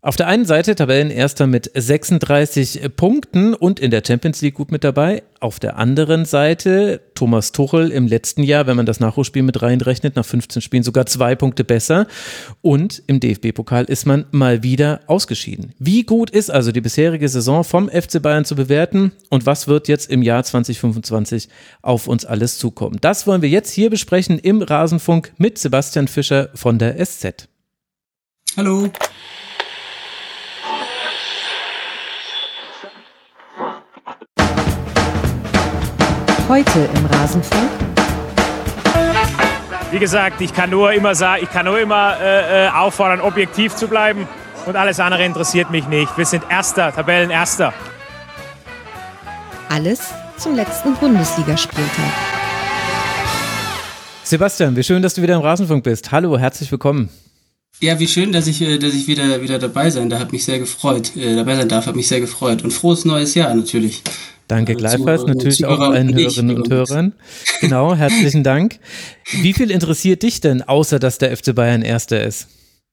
Auf der einen Seite Tabellenerster mit 36 Punkten und in der Champions League gut mit dabei. Auf der anderen Seite Thomas Tuchel im letzten Jahr, wenn man das Nachholspiel mit reinrechnet, nach 15 Spielen sogar 2 Punkte besser. Und im DFB-Pokal ist man mal wieder ausgeschieden. Wie gut ist also die bisherige Saison vom FC Bayern zu bewerten und was wird jetzt im Jahr 2025 auf uns alles zukommen? Das wollen wir jetzt hier besprechen im Rasenfunk mit Sebastian Fischer von der SZ. Hallo. Heute im Rasenfunk. Wie gesagt, ich kann nur immer auffordern, objektiv zu bleiben und alles andere interessiert mich nicht. Wir sind Erster, Tabellenerster. Alles zum letzten Bundesligaspieltag. Sebastian, wie schön, dass du wieder im Rasenfunk bist. Hallo, herzlich willkommen. Ja, wie schön, dass ich wieder dabei sein darf, hat mich sehr gefreut. Und frohes neues Jahr natürlich. Danke gleichfalls, natürlich auch allen Hörerinnen und Hörern. Genau, herzlichen Dank. Wie viel interessiert dich denn, außer dass der FC Bayern Erster ist?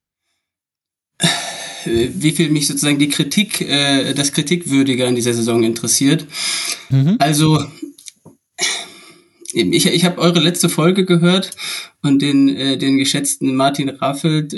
Wie viel mich sozusagen das Kritikwürdige an dieser Saison interessiert. Also, ich habe eure letzte Folge gehört und den geschätzten Martin Raffelt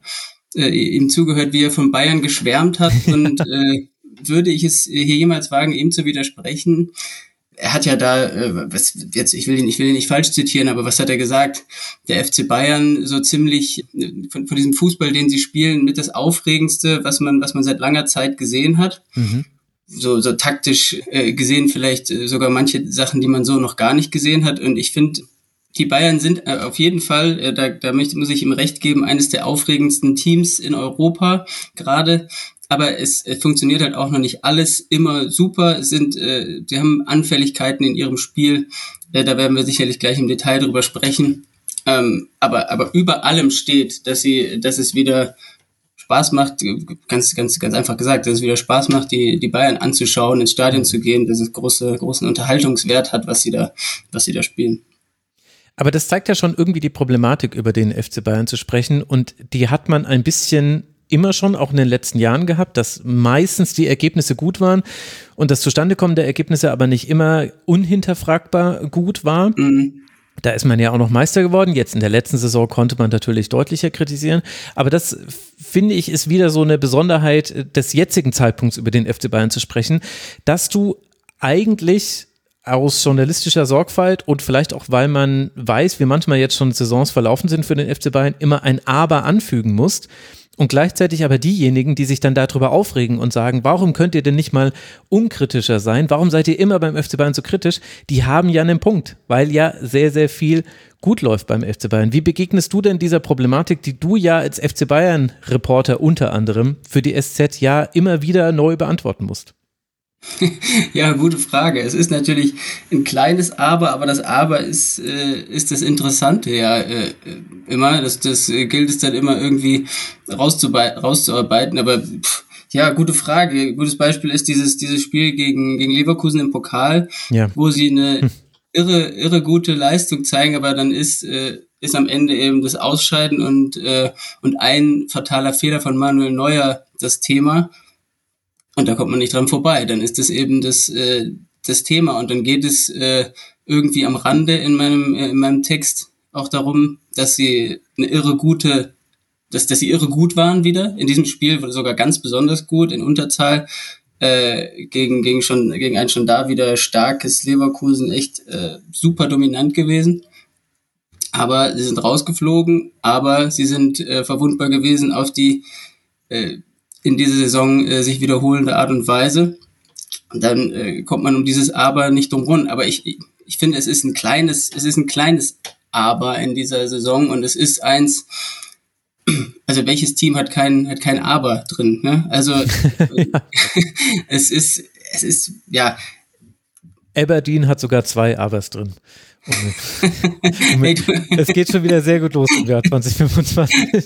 ihm zugehört, wie er von Bayern geschwärmt hat und würde ich es hier jemals wagen, ihm zu widersprechen. Er hat ja da, ich will ihn nicht falsch zitieren, aber was hat er gesagt? Der FC Bayern so ziemlich von diesem Fußball, den sie spielen, mit das Aufregendste, was man seit langer Zeit gesehen hat. So taktisch gesehen vielleicht sogar manche Sachen, die man so noch gar nicht gesehen hat. Und ich finde, die Bayern sind auf jeden Fall, muss ich ihm recht geben, eines der aufregendsten Teams in Europa gerade. Aber es funktioniert halt auch noch nicht alles immer super. Sie haben Anfälligkeiten in ihrem Spiel. Da werden wir sicherlich gleich im Detail drüber sprechen. Aber über allem steht, dass es wieder Spaß macht, ganz einfach gesagt, dass es wieder Spaß macht, die Bayern anzuschauen, ins Stadion zu gehen, dass es großen Unterhaltungswert hat, was sie da spielen. Aber das zeigt ja schon irgendwie die Problematik, über den FC Bayern zu sprechen. Und die hat man ein bisschen immer schon, auch in den letzten Jahren gehabt, dass meistens die Ergebnisse gut waren und das Zustandekommen der Ergebnisse aber nicht immer unhinterfragbar gut war. Da ist man ja auch noch Meister geworden. Jetzt in der letzten Saison konnte man natürlich deutlicher kritisieren. Aber das, finde ich, ist wieder so eine Besonderheit des jetzigen Zeitpunkts, über den FC Bayern zu sprechen, dass du eigentlich aus journalistischer Sorgfalt und vielleicht auch, weil man weiß, wie manchmal jetzt schon Saisons verlaufen sind für den FC Bayern, immer ein Aber anfügen musst. Und gleichzeitig aber diejenigen, die sich dann darüber aufregen und sagen, warum könnt ihr denn nicht mal unkritischer sein? Warum seid ihr immer beim FC Bayern so kritisch? Die haben ja einen Punkt, weil ja sehr, sehr viel gut läuft beim FC Bayern. Wie begegnest du denn dieser Problematik, die du ja als FC Bayern-Reporter unter anderem für die SZ ja immer wieder neu beantworten musst? Ja, gute Frage. Es ist natürlich ein kleines Aber das Aber ist das Interessante ja immer. Das gilt es dann immer irgendwie rauszuarbeiten. Aber ja, gute Frage. Gutes Beispiel ist dieses Spiel gegen Leverkusen im Pokal, wo sie eine irre gute Leistung zeigen, aber dann ist am Ende eben das Ausscheiden und ein fataler Fehler von Manuel Neuer das Thema. Und da kommt man nicht dran vorbei. Dann ist das eben das Thema. Und dann geht es irgendwie am Rande in meinem Text auch darum, dass sie irre gut waren wieder in diesem Spiel, sogar ganz besonders gut in Unterzahl gegen ein schon da wieder starkes Leverkusen, echt super dominant gewesen. Aber sie sind rausgeflogen, aber sie sind verwundbar gewesen auf die in dieser Saison sich wiederholende Art und Weise. Und dann kommt man um dieses Aber nicht drum rum. Aber ich finde, es ist ein kleines Aber in dieser Saison und es ist eins, also welches Team hat kein Aber drin, ne? Also es ist, ja. Aberdeen hat sogar 2 Abers drin. Es geht schon wieder sehr gut los im Jahr 2025.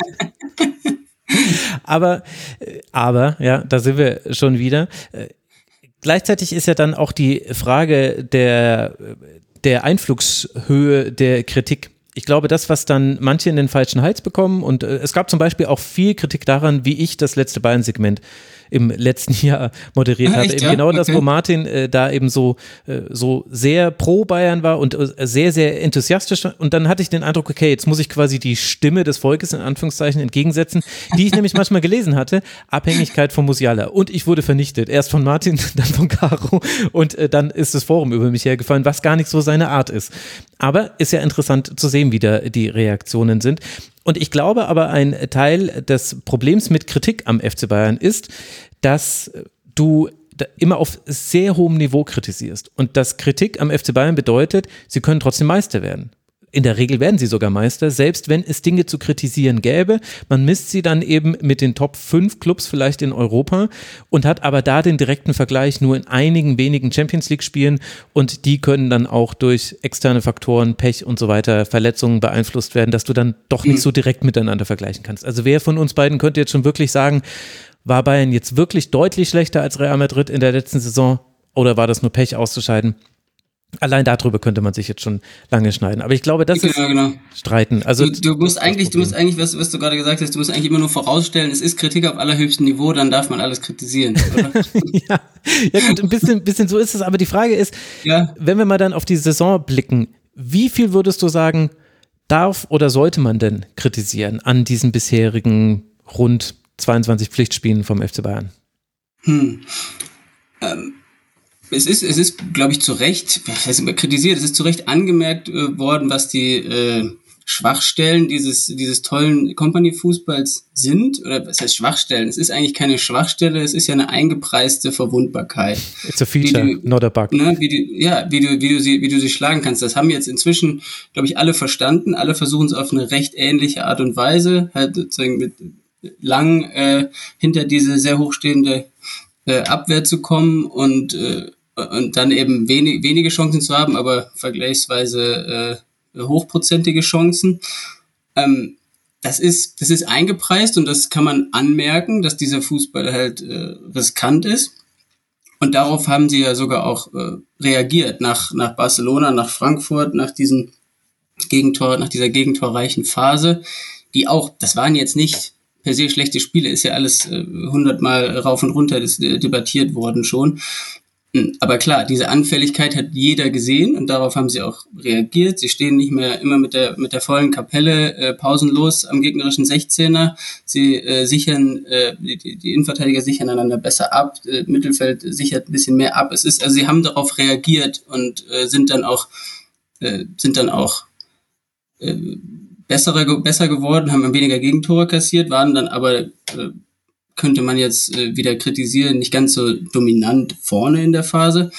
Aber, ja, da sind wir schon wieder. Gleichzeitig ist ja dann auch die Frage der Einflugshöhe der Kritik. ich glaube, das, was dann manche in den falschen Hals bekommen, und es gab zum Beispiel auch viel Kritik daran, wie ich das letzte Bayern-Segment im letzten Jahr moderiert habe. Echt, eben ja? genau das, Okay. wo Martin da eben so sehr pro Bayern war und sehr, sehr enthusiastisch. Und dann hatte ich den Eindruck, okay, jetzt muss ich quasi die Stimme des Volkes in Anführungszeichen entgegensetzen, die ich nämlich manchmal gelesen hatte, Abhängigkeit von Musiala. Und ich wurde vernichtet. Erst von Martin, dann von Caro und dann ist das Forum über mich hergefallen, was gar nicht so seine Art ist. Aber ist ja interessant zu sehen, wie da die Reaktionen sind. Und ich glaube aber, ein Teil des Problems mit Kritik am FC Bayern ist, dass du immer auf sehr hohem Niveau kritisierst. Und dass Kritik am FC Bayern bedeutet, sie können trotzdem Meister werden. In der Regel werden sie sogar Meister, selbst wenn es Dinge zu kritisieren gäbe. Man misst sie dann eben mit den Top 5 Clubs vielleicht in Europa und hat aber da den direkten Vergleich nur in einigen wenigen Champions-League-Spielen und die können dann auch durch externe Faktoren, Pech und so weiter, Verletzungen beeinflusst werden, dass du dann doch nicht so direkt miteinander vergleichen kannst. Also wer von uns beiden könnte jetzt schon wirklich sagen, war Bayern jetzt wirklich deutlich schlechter als Real Madrid in der letzten Saison oder war das nur Pech auszuscheiden? Allein darüber könnte man sich jetzt schon lange schneiden. Aber ich glaube, das ist Streiten. Also du musst eigentlich, was du gerade gesagt hast, du musst eigentlich immer nur vorausstellen, es ist Kritik auf allerhöchstem Niveau, dann darf man alles kritisieren, oder? ja gut, ein bisschen so ist es. Aber die Frage ist, wenn wir mal dann auf die Saison blicken, wie viel würdest du sagen, darf oder sollte man denn kritisieren an diesen bisherigen rund 22 Pflichtspielen vom FC Bayern? Es ist, glaube ich, zu Recht, was heißt immer kritisiert, es ist zu Recht angemerkt worden, was die Schwachstellen dieses tollen Company-Fußballs sind. Oder was heißt Schwachstellen? Es ist eigentlich keine Schwachstelle, es ist ja eine eingepreiste Verwundbarkeit. It's a feature, not a bug. Ne, wie du sie schlagen kannst. Das haben jetzt inzwischen, glaube ich, alle verstanden. Alle versuchen es auf eine recht ähnliche Art und Weise, halt sozusagen mit lang hinter diese sehr hochstehende Abwehr zu kommen und dann eben wenige Chancen zu haben, aber vergleichsweise hochprozentige Chancen. Das ist eingepreist und das kann man anmerken, dass dieser Fußball halt riskant ist. Und darauf haben sie ja sogar auch reagiert nach Barcelona, nach Frankfurt, nach dieser gegentorreichen Phase, die auch, das waren jetzt nicht per se schlechte Spiele, ist ja alles 100-mal rauf und runter debattiert worden schon. Aber klar, diese Anfälligkeit hat jeder gesehen und darauf haben sie auch reagiert. Sie stehen nicht mehr immer mit der vollen Kapelle pausenlos am gegnerischen 16er. Sie sichern, die Innenverteidiger sichern einander besser ab, Mittelfeld sichert ein bisschen mehr ab. Sie haben darauf reagiert und sind dann auch besser geworden, haben weniger Gegentore kassiert, waren dann aber könnte man jetzt wieder kritisieren, nicht ganz so dominant vorne in der Phase.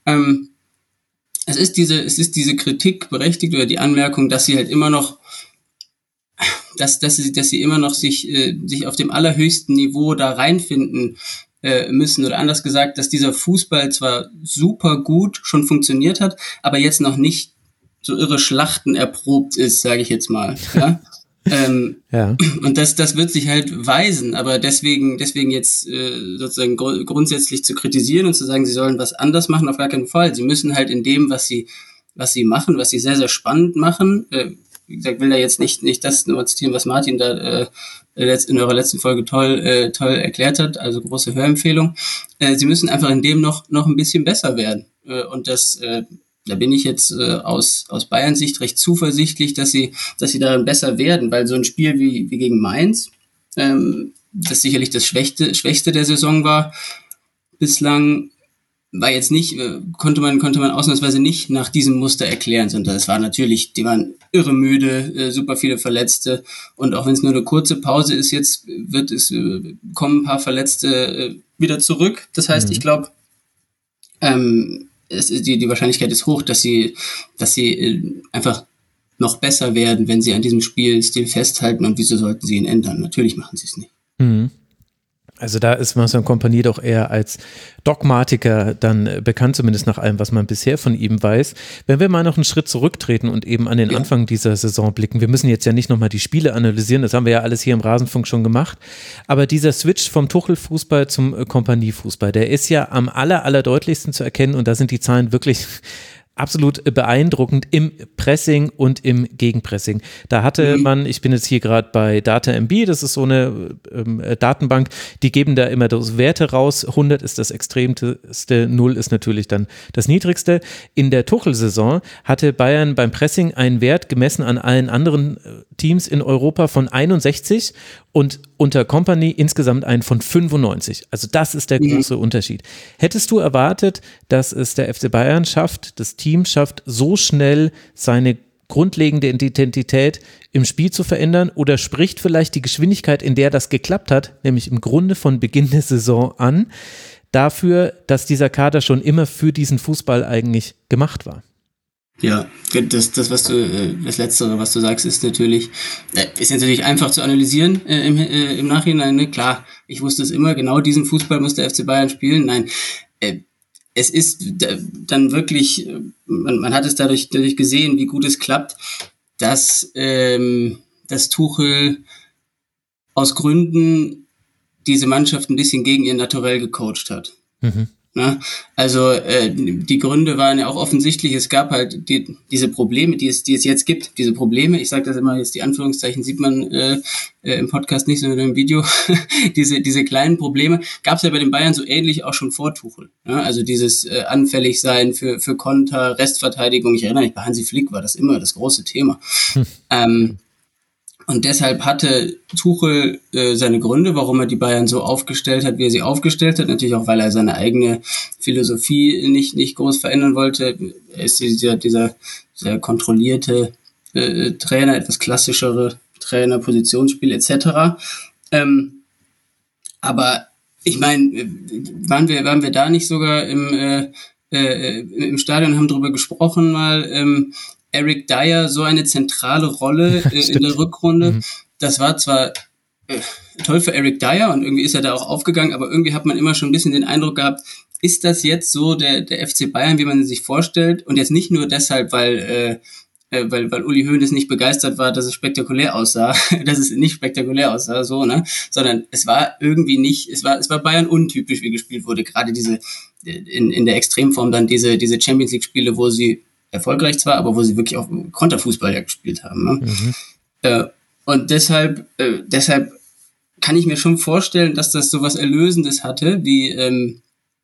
Es ist diese Kritik berechtigt oder die Anmerkung, dass sie halt immer noch, dass sie immer noch sich auf dem allerhöchsten Niveau da reinfinden müssen, oder anders gesagt, dass dieser Fußball zwar super gut schon funktioniert hat, aber jetzt noch nicht so irre Schlachten erprobt ist, sage ich jetzt mal. Ja? Ja. Und das wird sich halt weisen, aber deswegen jetzt sozusagen grundsätzlich zu kritisieren und zu sagen, sie sollen was anders machen, auf gar keinen Fall. Sie müssen halt in dem, was sie machen, was sie sehr, sehr spannend machen, wie gesagt, will da jetzt nicht das nur zitieren, was Martin da in eurer letzten Folge toll erklärt hat, also große Hörempfehlung. Sie müssen einfach in dem noch ein bisschen besser werden. Und da bin ich jetzt aus Bayerns Sicht recht zuversichtlich, dass sie darin besser werden, weil so ein Spiel wie gegen Mainz, das sicherlich das Schwächste der Saison war, bislang war jetzt nicht, konnte man ausnahmsweise nicht nach diesem Muster erklären, sondern es war natürlich, die waren irre müde, super viele Verletzte und auch wenn es nur eine kurze Pause ist, jetzt kommen ein paar Verletzte wieder zurück. Das heißt, ich glaube, die Wahrscheinlichkeit ist hoch, dass sie einfach noch besser werden, wenn sie an diesem Spielstil festhalten. Und wieso sollten sie ihn ändern? Natürlich machen sie es nicht. Also da ist Vincent Kompany doch eher als Dogmatiker dann bekannt, zumindest nach allem, was man bisher von ihm weiß. Wenn wir mal noch einen Schritt zurücktreten und eben an den Anfang dieser Saison blicken, wir müssen jetzt ja nicht nochmal die Spiele analysieren, das haben wir ja alles hier im Rasenfunk schon gemacht, aber dieser Switch vom Tuchel-Fußball zum Kompany-Fußball, der ist ja am allerdeutlichsten zu erkennen und da sind die Zahlen wirklich absolut beeindruckend im Pressing und im Gegenpressing. Da hatte man, ich bin jetzt hier gerade bei DataMB, das ist so eine Datenbank, die geben da immer so Werte raus. 100 ist das extremste, 0 ist natürlich dann das niedrigste. In der Tuchel-Saison hatte Bayern beim Pressing einen Wert gemessen an allen anderen Teams in Europa von 61 und unter Kompany insgesamt einen von 95. Also das ist der große Unterschied. Hättest du erwartet, dass es der FC Bayern schafft, das Team schafft, so schnell seine grundlegende Identität im Spiel zu verändern, oder spricht vielleicht die Geschwindigkeit, in der das geklappt hat, nämlich im Grunde von Beginn der Saison an, dafür, dass dieser Kader schon immer für diesen Fußball eigentlich gemacht war? Ja, das Letztere, was du sagst, ist natürlich einfach zu analysieren im Nachhinein. Ne? Klar, ich wusste es immer, genau diesen Fußball muss der FC Bayern spielen. Nein, es ist dann wirklich, man hat es dadurch gesehen, wie gut es klappt, dass Tuchel aus Gründen diese Mannschaft ein bisschen gegen ihr Naturell gecoacht hat. Mhm. Na, also die Gründe waren ja auch offensichtlich. Es gab halt diese Probleme, die es jetzt gibt. Diese Probleme, ich sage das immer jetzt, die Anführungszeichen sieht man im Podcast nicht, sondern im Video. diese kleinen Probleme gab es ja bei den Bayern so ähnlich auch schon vor Tuchel. Ja, also dieses anfällig sein für Konter, Restverteidigung. Ich erinnere mich, bei Hansi Flick war das immer das große Thema. Und deshalb hatte Tuchel seine Gründe, warum er die Bayern so aufgestellt hat, wie er sie aufgestellt hat. Natürlich auch, weil er seine eigene Philosophie nicht groß verändern wollte. Er ist dieser sehr kontrollierte Trainer, etwas klassischere Trainer, Positionsspiel etc. Aber ich meine, waren wir da nicht sogar im Stadion, haben darüber gesprochen mal, Eric Dyer so eine zentrale Rolle in der Rückrunde. Das war zwar toll für Eric Dyer und irgendwie ist er da auch aufgegangen, aber irgendwie hat man immer schon ein bisschen den Eindruck gehabt, ist das jetzt so der FC Bayern, wie man sich vorstellt? Und jetzt nicht nur deshalb, weil Uli Hoeneß nicht begeistert war, dass es spektakulär aussah, so, ne? Sondern es war irgendwie nicht, es war Bayern untypisch, wie gespielt wurde. Gerade diese, in der Extremform dann diese Champions League Spiele, wo sie erfolgreich zwar, aber wo sie wirklich auch Konterfußball ja gespielt haben. Ne? Und deshalb kann ich mir schon vorstellen, dass das sowas Erlösendes hatte, wie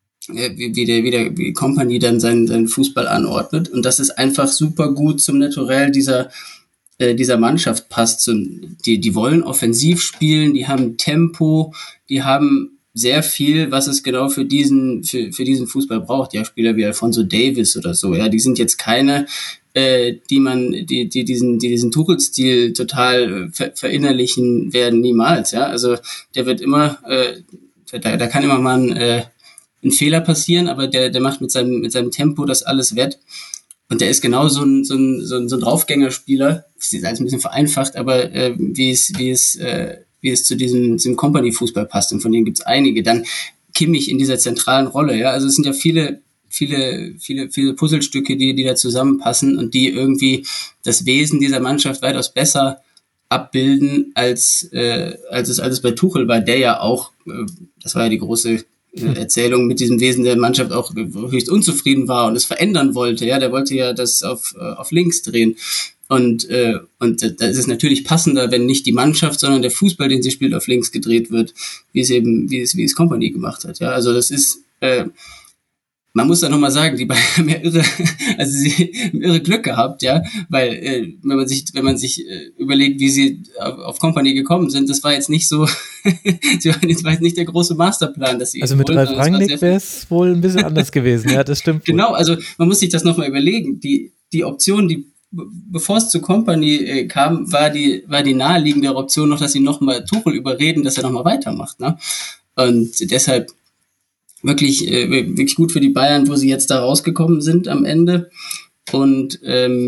Kompany dann seinen Fußball anordnet, und dass es einfach super gut zum Naturell dieser Mannschaft passt. Die wollen offensiv spielen, die haben Tempo, die haben sehr viel, was es genau für diesen Fußball braucht. Ja, Spieler wie Alphonso Davies oder so, ja, die sind jetzt keine, die diesen Tuchel-Stil total verinnerlichen werden, niemals, ja. Also der wird immer, da kann immer mal ein Fehler passieren, aber der macht mit seinem Tempo das alles wett. Und der ist genau so ein Draufgängerspieler. Das ist alles ein bisschen vereinfacht, aber wie es zu diesem Company-Fußball passt, und von denen gibt's einige. Dann Kimmich in dieser zentralen Rolle, ja, also es sind ja viele Puzzlestücke, die da zusammenpassen und die irgendwie das Wesen dieser Mannschaft weitaus besser abbilden, als es bei Tuchel war, der ja auch, das war ja die große Erzählung, mit diesem Wesen der Mannschaft auch höchst unzufrieden war und es verändern wollte, ja, der wollte ja das auf links drehen. Und da ist es natürlich passender, wenn nicht die Mannschaft, sondern der Fußball, den sie spielt, auf links gedreht wird, wie es Kompany gemacht hat. Ja, also das ist, man muss da nochmal sagen, die Bayern haben ja irre Glück gehabt, ja, weil wenn man sich überlegt, wie sie auf Kompany gekommen sind, das war jetzt nicht so, das war jetzt nicht der große Masterplan, dass sie. Also mit Ralf Rangnick wäre es wohl ein bisschen anders gewesen, ja, das stimmt. Genau, also man muss sich das nochmal überlegen. Die Option, bevor es zu Kompany kam, war die naheliegende Option noch, dass sie nochmal Tuchel überreden, dass er nochmal weitermacht, ne? Und deshalb wirklich gut für die Bayern, wo sie jetzt da rausgekommen sind am Ende. Und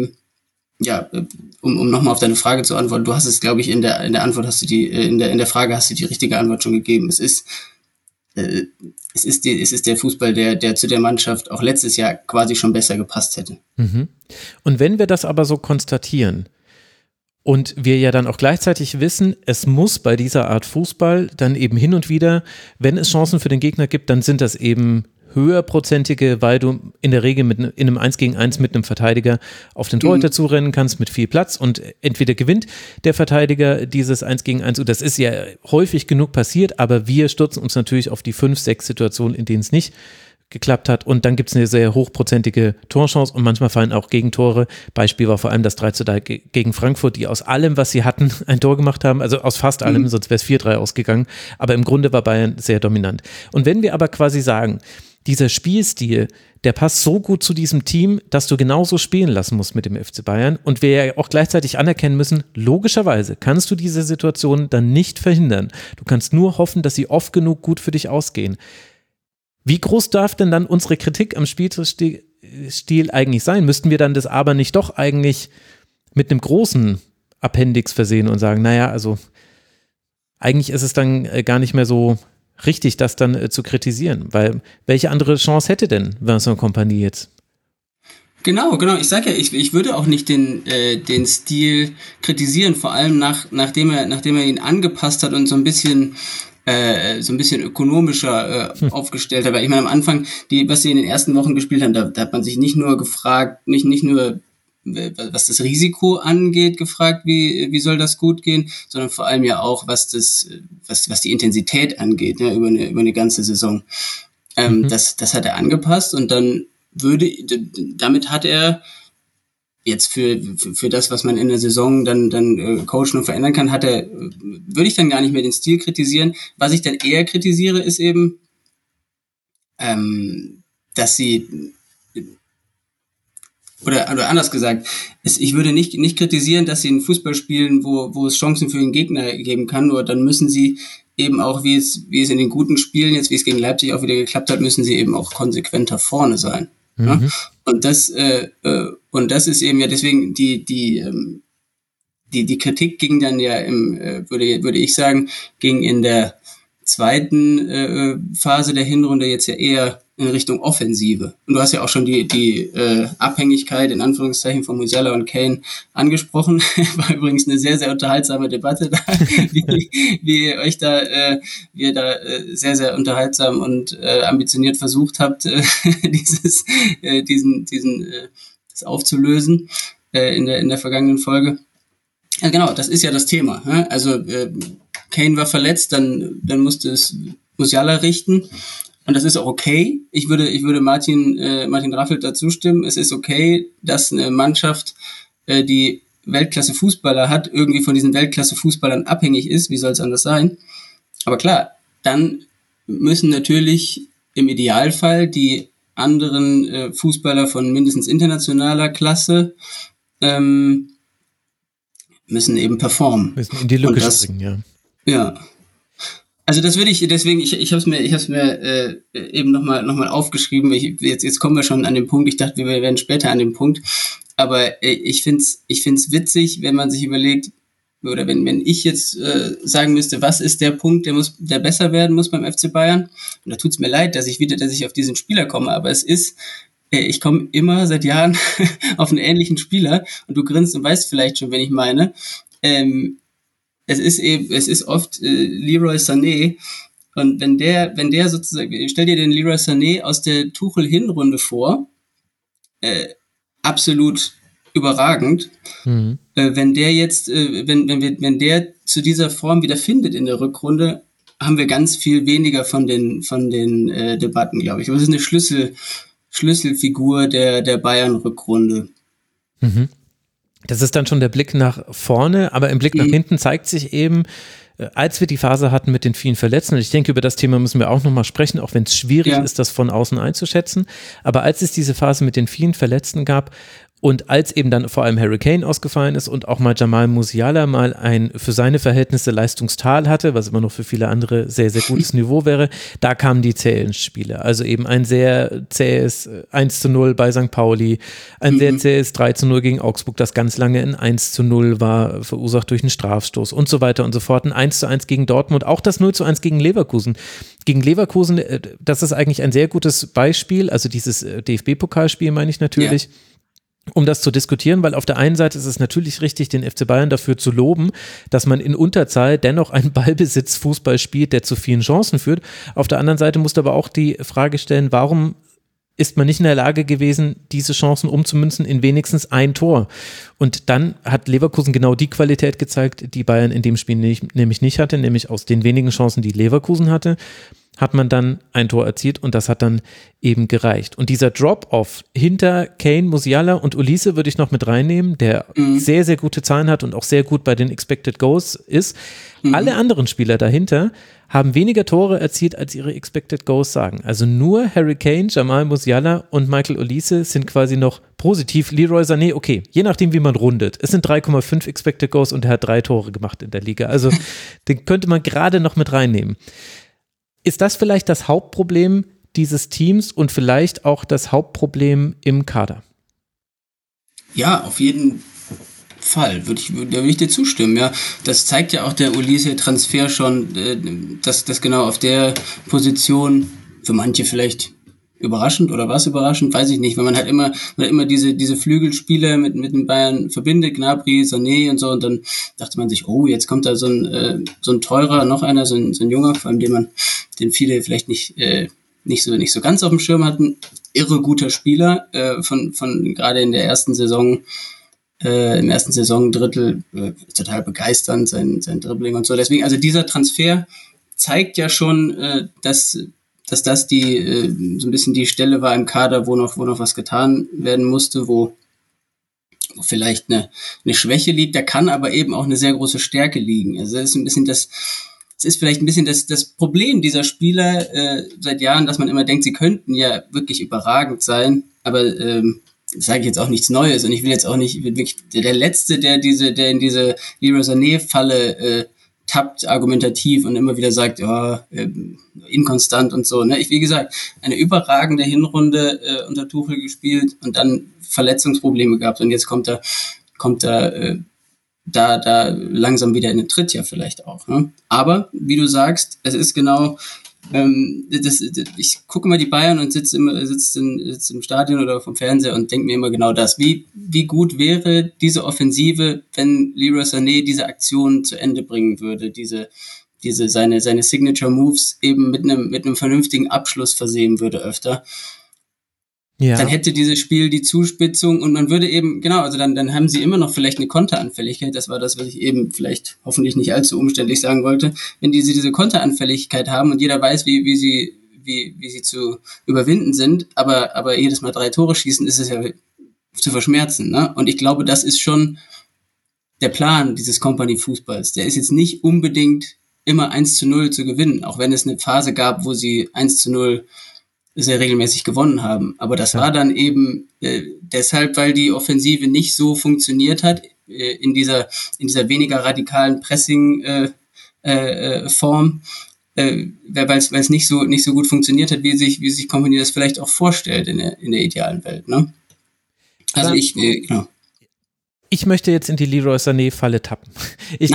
um nochmal auf deine Frage zu antworten, du hast es, glaube ich, in der Antwort hast du in der Frage hast du die richtige Antwort schon gegeben. Es ist der Fußball, der zu der Mannschaft auch letztes Jahr quasi schon besser gepasst hätte. Mhm. Und wenn wir das aber so konstatieren und wir ja dann auch gleichzeitig wissen, es muss bei dieser Art Fußball dann eben hin und wieder, wenn es Chancen für den Gegner gibt, dann sind das eben höherprozentige, weil du in der Regel in einem 1-gegen-1 mit einem Verteidiger auf den Torhüter zurennen kannst mit viel Platz und entweder gewinnt der Verteidiger dieses 1-gegen-1 und das ist ja häufig genug passiert, aber wir stürzen uns natürlich auf die 5-6 Situationen, in denen es nicht geklappt hat und dann gibt es eine sehr hochprozentige Torchance und manchmal fallen auch Gegentore. Beispiel war vor allem das 3:3 gegen Frankfurt, die aus allem, was sie hatten, ein Tor gemacht haben, also aus fast allem, sonst wäre es 4:3 ausgegangen, aber im Grunde war Bayern sehr dominant. Und wenn wir aber quasi sagen, dieser Spielstil, der passt so gut zu diesem Team, dass du genauso spielen lassen musst mit dem FC Bayern und wir ja auch gleichzeitig anerkennen müssen, logischerweise kannst du diese Situation dann nicht verhindern. Du kannst nur hoffen, dass sie oft genug gut für dich ausgehen. Wie groß darf denn dann unsere Kritik am Spielstil eigentlich sein? Müssten wir dann das aber nicht doch eigentlich mit einem großen Appendix versehen und sagen, naja, also eigentlich ist es dann gar nicht mehr so richtig, das dann zu kritisieren, weil welche andere Chance hätte denn Vincent Kompany jetzt? Genau. Ich sage ja, ich würde auch nicht den Stil kritisieren, vor allem nachdem er ihn angepasst hat und so ein bisschen ökonomischer aufgestellt hat. Weil ich meine, am Anfang, was sie in den ersten Wochen gespielt haben, da hat man sich nicht nur gefragt, nicht nur was das Risiko angeht, gefragt, wie soll das gut gehen, sondern vor allem ja auch, was die Intensität angeht, ne, über eine ganze Saison. Das hat er angepasst und dann damit hat er jetzt für das, was man in der Saison dann coachen und verändern kann, würde ich dann gar nicht mehr den Stil kritisieren. Was ich dann eher kritisiere, ist eben, dass sie, oder anders gesagt, ich würde nicht kritisieren, dass sie einen Fußball spielen, wo es Chancen für den Gegner geben kann, nur dann müssen sie eben auch, wie es in den guten Spielen, jetzt wie es gegen Leipzig auch wieder geklappt hat, müssen sie eben auch konsequenter vorne sein. Ja? Und das ist eben ja deswegen die Kritik ging dann ja würde ich sagen, ging in der zweiten Phase der Hinrunde jetzt ja eher in Richtung Offensive. Und du hast ja auch schon die Abhängigkeit in Anführungszeichen von Musiala und Kane angesprochen. War übrigens eine sehr, sehr unterhaltsame Debatte da, wie ihr da sehr, sehr unterhaltsam und ambitioniert versucht habt, das aufzulösen in der vergangenen Folge. Ja, genau, das ist ja das Thema. Also Kane war verletzt, dann musste es Musiala richten. Und das ist auch okay. Ich würde Martin Raffelt dazu stimmen. Es ist okay, dass eine Mannschaft, die Weltklasse-Fußballer hat, irgendwie von diesen Weltklasse-Fußballern abhängig ist. Wie soll es anders sein? Aber klar, dann müssen natürlich im Idealfall die anderen Fußballer von mindestens internationaler Klasse müssen eben performen. Müssen in die Lücke springen, ja. Ja. Also das würde ich, deswegen, ich habe es mir eben nochmal aufgeschrieben. Jetzt kommen wir schon an den Punkt. Ich dachte, wir werden später an dem Punkt. Aber ich find's witzig, wenn man sich überlegt, oder wenn ich jetzt sagen müsste, was ist der Punkt, der besser werden muss beim FC Bayern? Und da tut's mir leid, dass ich auf diesen Spieler komme, aber ich komme immer seit Jahren auf einen ähnlichen Spieler und du grinst und weißt vielleicht schon, wen ich meine. Es ist oft Leroy Sané und wenn der sozusagen, stell dir den Leroy Sané aus der Tuchel-Hinrunde vor, absolut überragend. Wenn der jetzt, wenn der zu dieser Form wieder findet in der Rückrunde, haben wir ganz viel weniger von den Debatten, glaube ich. Aber es ist eine Schlüsselfigur der Bayern-Rückrunde. Das ist dann schon der Blick nach vorne, aber im Blick nach hinten zeigt sich eben, als wir die Phase hatten mit den vielen Verletzten, und ich denke, über das Thema müssen wir auch nochmal sprechen, auch wenn es schwierig ist, das von außen einzuschätzen, aber als es diese Phase mit den vielen Verletzten gab und als eben dann vor allem Harry Kane ausgefallen ist und auch mal Jamal Musiala mal ein für seine Verhältnisse Leistungstal hatte, was immer noch für viele andere sehr, sehr gutes Niveau wäre, da kamen die zähen Spiele. Also eben ein sehr zähes 1:0 bei St. Pauli, ein sehr zähes 3:0 gegen Augsburg, das ganz lange ein 1:0 war, verursacht durch einen Strafstoß und so weiter und so fort. Ein 1:1 gegen Dortmund, auch das 0:1 gegen Leverkusen. Gegen Leverkusen, das ist eigentlich ein sehr gutes Beispiel, also dieses DFB-Pokalspiel meine ich natürlich. um das zu diskutieren, weil auf der einen Seite ist es natürlich richtig, den FC Bayern dafür zu loben, dass man in Unterzahl dennoch einen Ballbesitz-Fußball spielt, der zu vielen Chancen führt. Auf der anderen Seite musst du aber auch die Frage stellen, warum ist man nicht in der Lage gewesen, diese Chancen umzumünzen in wenigstens ein Tor. Und dann hat Leverkusen genau die Qualität gezeigt, die Bayern in dem Spiel nämlich nicht hatte, nämlich aus den wenigen Chancen, die Leverkusen hatte, hat man dann ein Tor erzielt und das hat dann eben gereicht. Und dieser Drop-Off hinter Kane, Musiala und Olise würde ich noch mit reinnehmen, der sehr, sehr gute Zahlen hat und auch sehr gut bei den Expected Goals ist. Alle anderen Spieler dahinter haben weniger Tore erzielt, als ihre Expected Goals sagen. Also nur Harry Kane, Jamal Musiala und Michael Olise sind quasi noch positiv. Leroy Sané, okay, je nachdem, wie man rundet. Es sind 3,5 Expected Goals und er hat 3 Tore gemacht in der Liga. Also den könnte man gerade noch mit reinnehmen. Ist das vielleicht das Hauptproblem dieses Teams und vielleicht auch das Hauptproblem im Kader? Ja, auf jeden Fall, da würde ich dir zustimmen, ja. Das zeigt ja auch der Olise-Transfer schon, dass genau auf der Position für manche vielleicht überraschend oder was überraschend, weiß ich nicht, weil man halt immer diese Flügelspieler mit den Bayern verbindet, Gnabry, Sané und so, und dann dachte man sich, oh, jetzt kommt da so ein teurer, noch einer, so ein junger, vor allem den viele vielleicht nicht so ganz auf dem Schirm hatten, irre guter Spieler, von gerade in der ersten Saison, im ersten Saisondrittel, total begeisternd, sein Dribbling und so. Deswegen, also dieser Transfer zeigt ja schon, dass das so ein bisschen die Stelle war im Kader, wo noch was getan werden musste, wo vielleicht eine Schwäche liegt. Da kann aber eben auch eine sehr große Stärke liegen. Also das ist vielleicht ein bisschen das Problem dieser Spieler seit Jahren, dass man immer denkt, sie könnten ja wirklich überragend sein, aber das sage ich jetzt auch nichts Neues, und ich will jetzt auch nicht wirklich der Letzte, der in diese Leroy Sané-Falle tappt, argumentativ und immer wieder sagt, inkonstant und so. Ne? Wie gesagt, eine überragende Hinrunde unter Tuchel gespielt und dann Verletzungsprobleme gehabt, und jetzt kommt er da langsam wieder in den Tritt ja vielleicht auch. Ne? Aber, wie du sagst, es ist genau, ich gucke mal die Bayern und sitze im Stadion oder vom Fernseher und denke mir immer genau das. Wie gut wäre diese Offensive, wenn Leroy Sané diese Aktion zu Ende bringen würde, seine Signature Moves eben mit einem vernünftigen Abschluss versehen würde öfter. Ja. Dann hätte dieses Spiel die Zuspitzung und man würde eben, genau, also dann haben sie immer noch vielleicht eine Konteranfälligkeit. Das war das, was ich eben vielleicht hoffentlich nicht allzu umständlich sagen wollte. Wenn diese Konteranfälligkeit haben und jeder weiß, wie sie zu überwinden sind, aber jedes Mal 3 Tore schießen, ist es ja zu verschmerzen, ne? Und ich glaube, das ist schon der Plan dieses Company-Fußballs. Der ist jetzt nicht unbedingt immer 1:0 zu gewinnen, auch wenn es eine Phase gab, wo sie 1:0 sehr regelmäßig gewonnen haben. Aber das war dann eben deshalb, weil die Offensive nicht so funktioniert hat, in dieser weniger radikalen Pressing-Form, weil es nicht so gut funktioniert hat, wie sich Kompanie das vielleicht auch vorstellt in der idealen Welt. Ne? Also genau. Ich möchte jetzt in die Leroy Sané-Falle tappen. Ich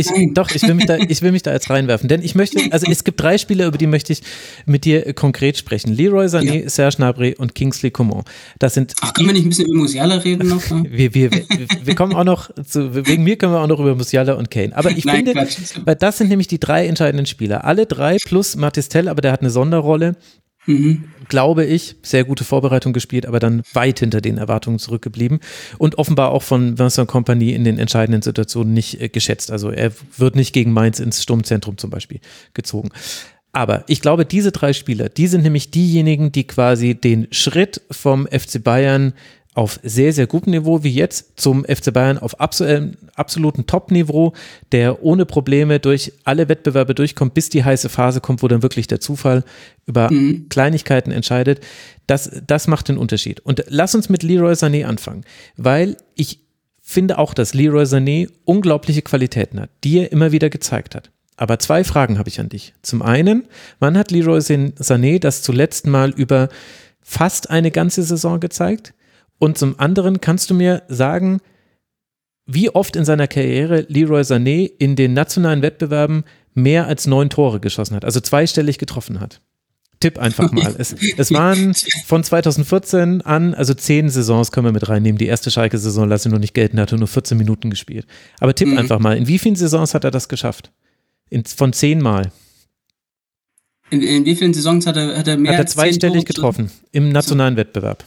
will mich da jetzt reinwerfen, denn es gibt 3 Spieler, über die möchte ich mit dir konkret sprechen. Leroy Sané, Serge Gnabry und Kingsley Coman. Können wir nicht ein bisschen über Musiala reden noch? Wir kommen auch noch wegen mir können wir auch noch über Musiala und Kane. Aber ich finde, weil das sind nämlich die 3 entscheidenden Spieler. Alle 3 plus Martistel, aber der hat eine Sonderrolle. Glaube ich, sehr gute Vorbereitung gespielt, aber dann weit hinter den Erwartungen zurückgeblieben und offenbar auch von Vincent Kompany in den entscheidenden Situationen nicht geschätzt. Also er wird nicht gegen Mainz ins Sturmzentrum zum Beispiel gezogen. Aber ich glaube, diese 3 Spieler, die sind nämlich diejenigen, die quasi den Schritt vom FC Bayern auf sehr, sehr gutem Niveau wie jetzt zum FC Bayern auf absoluten Top-Niveau, der ohne Probleme durch alle Wettbewerbe durchkommt, bis die heiße Phase kommt, wo dann wirklich der Zufall über Kleinigkeiten entscheidet. Das macht den Unterschied. Und lass uns mit Leroy Sané anfangen, weil ich finde auch, dass Leroy Sané unglaubliche Qualitäten hat, die er immer wieder gezeigt hat. Aber 2 Fragen habe ich an dich. Zum einen, wann hat Leroy Sané das zuletzt mal über fast eine ganze Saison gezeigt? Und zum anderen, kannst du mir sagen, wie oft in seiner Karriere Leroy Sané in den nationalen Wettbewerben mehr als 9 Tore geschossen hat, also zweistellig getroffen hat? Tipp einfach mal. Es waren von 2014 an, also 10 Saisons können wir mit reinnehmen. Die erste Schalke-Saison lasse ich noch nicht gelten, hatte nur 14 Minuten gespielt. Aber tipp einfach mal, in wie vielen Saisons hat er das geschafft? Von 10 Mal. In wie vielen Saisons hat er mehr als 10 zweistellig getroffen im nationalen Wettbewerb?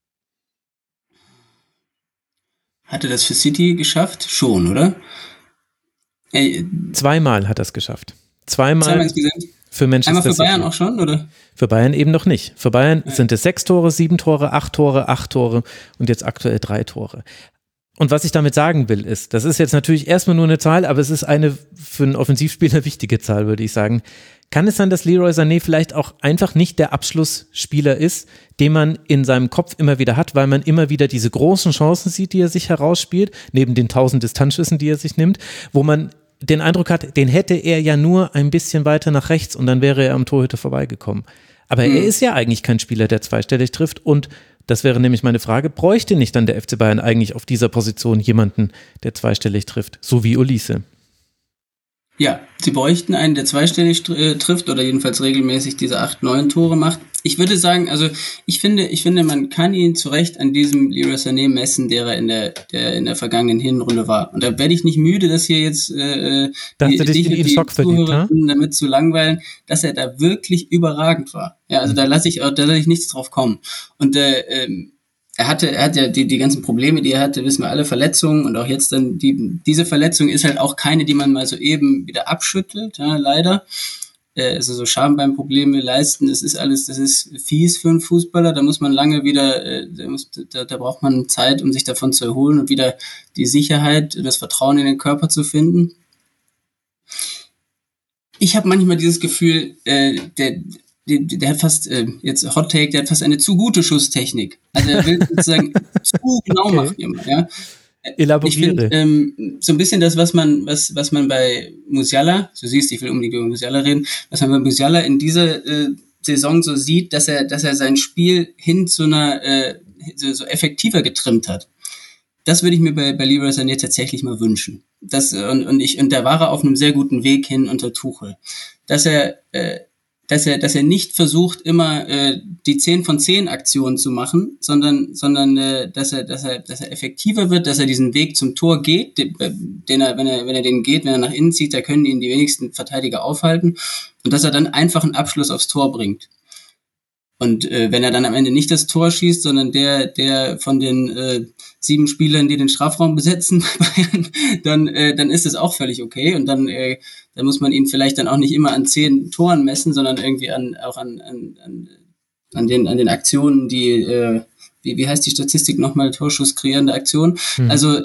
Hat er das für City geschafft? Schon, oder? 2-mal hat er es geschafft. Zweimal insgesamt? Für Manchester Einmal für City. Bayern auch schon, oder? Für Bayern eben noch nicht. Für Bayern sind es 6 Tore, 7 Tore, 8 Tore, 8 Tore und jetzt aktuell 3 Tore. Und was ich damit sagen will, ist, das ist jetzt natürlich erstmal nur eine Zahl, aber es ist eine für einen Offensivspieler wichtige Zahl, würde ich sagen. Kann es sein, dass Leroy Sané vielleicht auch einfach nicht der Abschlussspieler ist, den man in seinem Kopf immer wieder hat, weil man immer wieder diese großen Chancen sieht, die er sich herausspielt, neben den 1000 Distanzschüssen, die er sich nimmt, wo man den Eindruck hat, den hätte er ja nur ein bisschen weiter nach rechts und dann wäre er am Torhüter vorbeigekommen. Aber er ist ja eigentlich kein Spieler, der zweistellig trifft und das wäre nämlich meine Frage, bräuchte nicht dann der FC Bayern eigentlich auf dieser Position jemanden, der zweistellig trifft, so wie Olise? Ja, sie bräuchten einen, der zweistellig trifft oder jedenfalls regelmäßig diese 8, 9 Tore macht. Ich würde sagen, also ich finde, man kann ihn zu Recht an diesem Leroy Sané messen, der er in der vergangenen Hinrunde war. Und da werde ich nicht müde, das hier jetzt die Zuhörer damit zu langweilen, dass er da wirklich überragend war. Ja, also da lasse ich nichts drauf kommen. Und er hat ja die ganzen Probleme, die er hatte, wissen wir alle, Verletzungen und auch jetzt dann diese Verletzung ist halt auch keine, die man mal so eben wieder abschüttelt, ja, leider. Also so Schambeinprobleme leisten, das ist fies für einen Fußballer, da muss man lange wieder, da braucht man Zeit, um sich davon zu erholen und wieder die Sicherheit, das Vertrauen in den Körper zu finden. Ich habe manchmal dieses Gefühl, der hat fast, jetzt Hot Take, der hat fast eine zu gute Schusstechnik. Also er will sozusagen zu genau machen immer, ja. Elaboriere. Ich finde, so ein bisschen das, was man bei Musiala, du siehst, ich will unbedingt über Musiala reden, was man bei Musiala in dieser Saison so sieht, dass er sein Spiel hin zu einer so effektiver getrimmt hat. Das würde ich mir bei Leroy Sané tatsächlich mal wünschen. Und da war er auf einem sehr guten Weg hin unter Tuchel. Dass er nicht versucht, immer die 10 von 10 Aktionen zu machen, sondern dass er effektiver wird, dass er diesen Weg zum Tor geht, den er, wenn er nach innen zieht, da können ihn die wenigsten Verteidiger aufhalten und dass er dann einfach einen Abschluss aufs Tor bringt. Und wenn er dann am Ende nicht das Tor schießt, sondern der von den 7 Spielern, die den Strafraum besetzen, dann ist es auch völlig okay. Und dann muss man ihn vielleicht dann auch nicht immer an 10 Toren messen, sondern irgendwie an den Aktionen, die wie heißt die Statistik nochmal, Torschuss kreierende Aktion. Also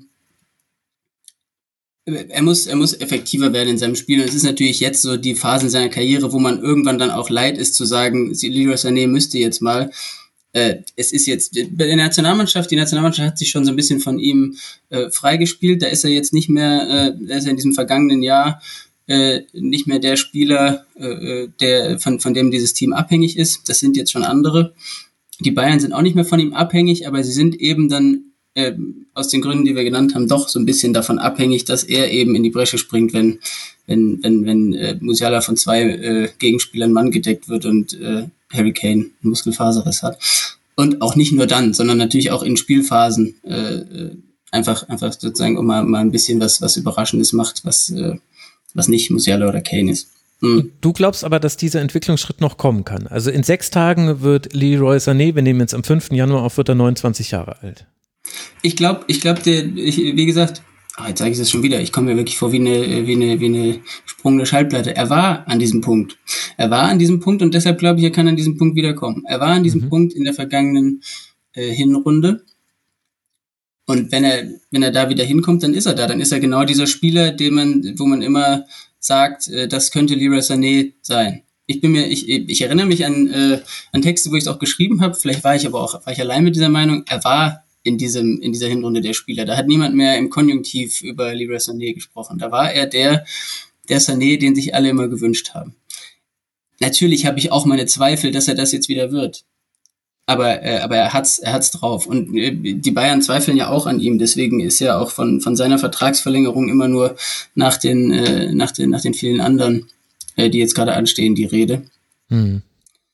er muss effektiver werden in seinem Spiel. Und es ist natürlich jetzt so die Phase in seiner Karriere, wo man irgendwann dann auch leid ist zu sagen, Leroy Sané müsste jetzt mal. Es ist jetzt bei der Nationalmannschaft, die Nationalmannschaft hat sich schon so ein bisschen von ihm freigespielt. Da ist er jetzt nicht mehr, da ist er in diesem vergangenen Jahr nicht mehr der Spieler, der von dem dieses Team abhängig ist. Das sind jetzt schon andere. Die Bayern sind auch nicht mehr von ihm abhängig, aber sie sind eben dann aus den Gründen, die wir genannt haben, doch so ein bisschen davon abhängig, dass er eben in die Bresche springt, wenn Musiala von 2 Gegenspielern Mann gedeckt wird und Harry Kane einen Muskelfaserriss hat. Und auch nicht nur dann, sondern natürlich auch in Spielphasen einfach sozusagen, um mal ein bisschen was Überraschendes macht, was nicht Musiala oder Kane ist. Du glaubst aber, dass dieser Entwicklungsschritt noch kommen kann. Also in 6 Tagen wird Leroy Sané, wir nehmen jetzt am 5. Januar auf, wird er 29 Jahre alt. Ich glaube, wie gesagt, jetzt sage ich es schon wieder, ich komme mir wirklich vor wie eine sprungende Schallplatte. Er war an diesem Punkt und deshalb glaube ich, er kann an diesem Punkt wiederkommen. Er war an diesem Punkt in der vergangenen Hinrunde und wenn er da wieder hinkommt, dann ist er da. Dann ist er genau dieser Spieler, wo man immer sagt, das könnte Leroy Sané sein. Ich erinnere mich an Texte, wo ich es auch geschrieben habe. Vielleicht war ich allein mit dieser Meinung. Er war in dieser Hinrunde der Spieler. Da hat niemand mehr im Konjunktiv über Leroy Sané gesprochen. Da war er der Sané, den sich alle immer gewünscht haben. Natürlich habe ich auch meine Zweifel, dass er das jetzt wieder wird. Aber er hat's drauf. Und die Bayern zweifeln ja auch an ihm. Deswegen ist ja auch von seiner Vertragsverlängerung immer nur nach den vielen anderen, die jetzt gerade anstehen, die Rede.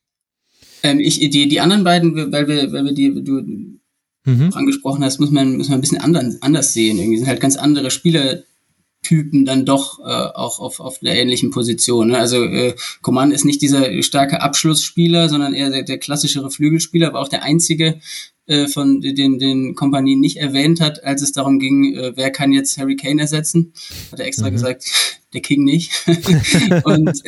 Die anderen beiden, weil wir du angesprochen hast, muss man ein bisschen anders sehen. Irgendwie sind halt ganz andere Spielertypen dann doch auch auf einer ähnlichen Position. Ne? Also Coman ist nicht dieser starke Abschlussspieler, sondern eher der klassischere Flügelspieler, aber auch der einzige von den Kompanie nicht erwähnt hat, als es darum ging, wer kann jetzt Harry Kane ersetzen. Hat er extra gesagt, der King nicht. Und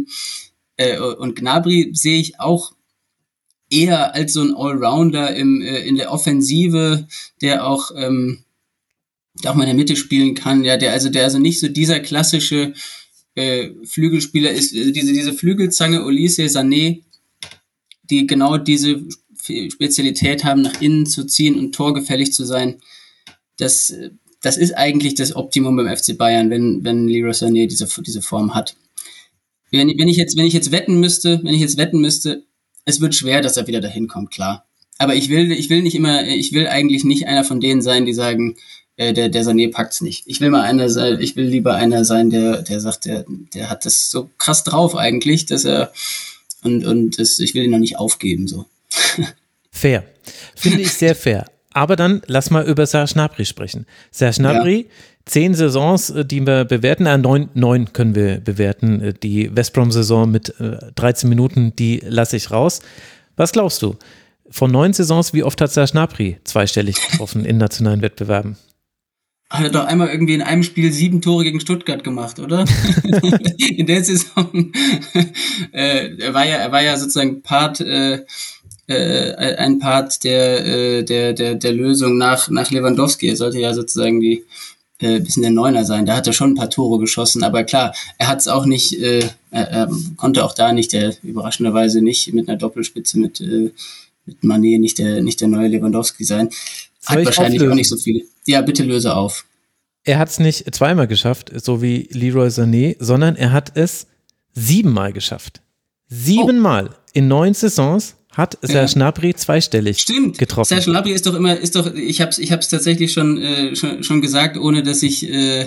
Gnabry sehe ich auch eher als so ein Allrounder in der Offensive, der auch mal in der Mitte spielen kann, ja, der also nicht so dieser klassische Flügelspieler ist, diese Flügelzange Olise, Sané, die genau diese Spezialität haben, nach innen zu ziehen und torgefällig zu sein. Das ist eigentlich das Optimum beim FC Bayern, wenn Leroy Sané diese Form hat. Wenn ich jetzt wetten müsste, es wird schwer, dass er wieder dahin kommt, klar. Aber ich will eigentlich nicht einer von denen sein, die sagen, der Sané packt's nicht. Ich will lieber einer sein, der sagt, der hat das so krass drauf eigentlich, dass er ich will ihn noch nicht aufgeben, so. Fair. Finde ich sehr fair. Aber dann lass mal über Serge Gnabry sprechen. Serge Gnabry, 10 Saisons, die wir bewerten, 9 können wir bewerten. Die West Brom-Saison mit 13 Minuten, die lasse ich raus. Was glaubst du? Von 9 Saisons, wie oft hat Serge Gnabry zweistellig getroffen in nationalen Wettbewerben? Hat er doch einmal irgendwie in einem Spiel 7 Tore gegen Stuttgart gemacht, oder? In der Saison. Er war ja sozusagen ein Part der Lösung nach Lewandowski. Er sollte ja sozusagen bisschen der Neuner sein. Da hat er schon ein paar Tore geschossen, aber klar, er hat es auch nicht, er konnte auch da nicht, überraschenderweise nicht mit einer Doppelspitze mit Mané nicht der neue Lewandowski sein. Hat wahrscheinlich auch nicht so viele. Ja, bitte löse auf. Er hat es nicht zweimal geschafft, so wie Leroy Sané, sondern er hat es 7-mal geschafft. 7-mal in 9 Saisons hat Serge Gnabry zweistellig getroffen. Serge Gnabry ist doch, ich hab's tatsächlich schon gesagt, ohne dass ich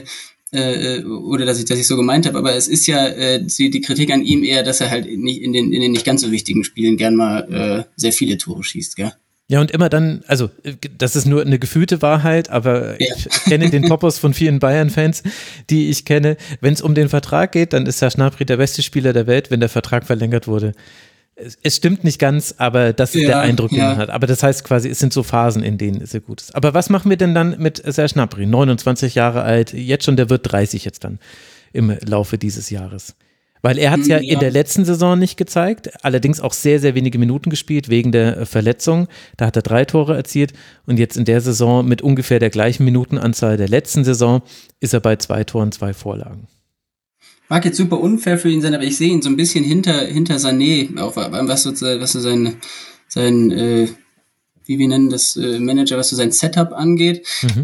so gemeint habe, aber es ist ja die Kritik an ihm eher, dass er halt nicht in den nicht ganz so wichtigen Spielen gern mal sehr viele Tore schießt, gell? Ja, und immer dann, also das ist nur eine gefühlte Wahrheit, aber ich kenne den Topos von vielen Bayern-Fans, die ich kenne. Wenn es um den Vertrag geht, dann ist Serge Gnabry der beste Spieler der Welt, wenn der Vertrag verlängert wurde. Es stimmt nicht ganz, aber das ist der Eindruck, den man hat. Aber das heißt quasi, es sind so Phasen, in denen es sehr gut ist. Aber was machen wir denn dann mit Serge Gnabry? 29 Jahre alt, jetzt schon, der wird 30 jetzt dann im Laufe dieses Jahres. Weil er hat es ja in der letzten Saison nicht gezeigt, allerdings auch sehr, sehr wenige Minuten gespielt wegen der Verletzung. Da hat er 3 Tore erzielt und jetzt in der Saison mit ungefähr der gleichen Minutenanzahl der letzten Saison ist er bei 2 Toren, 2 Vorlagen. Mag jetzt super unfair für ihn sein, aber ich sehe ihn so ein bisschen hinter Sané, auch was so sein wie wir nennen das Manager, was so sein Setup angeht.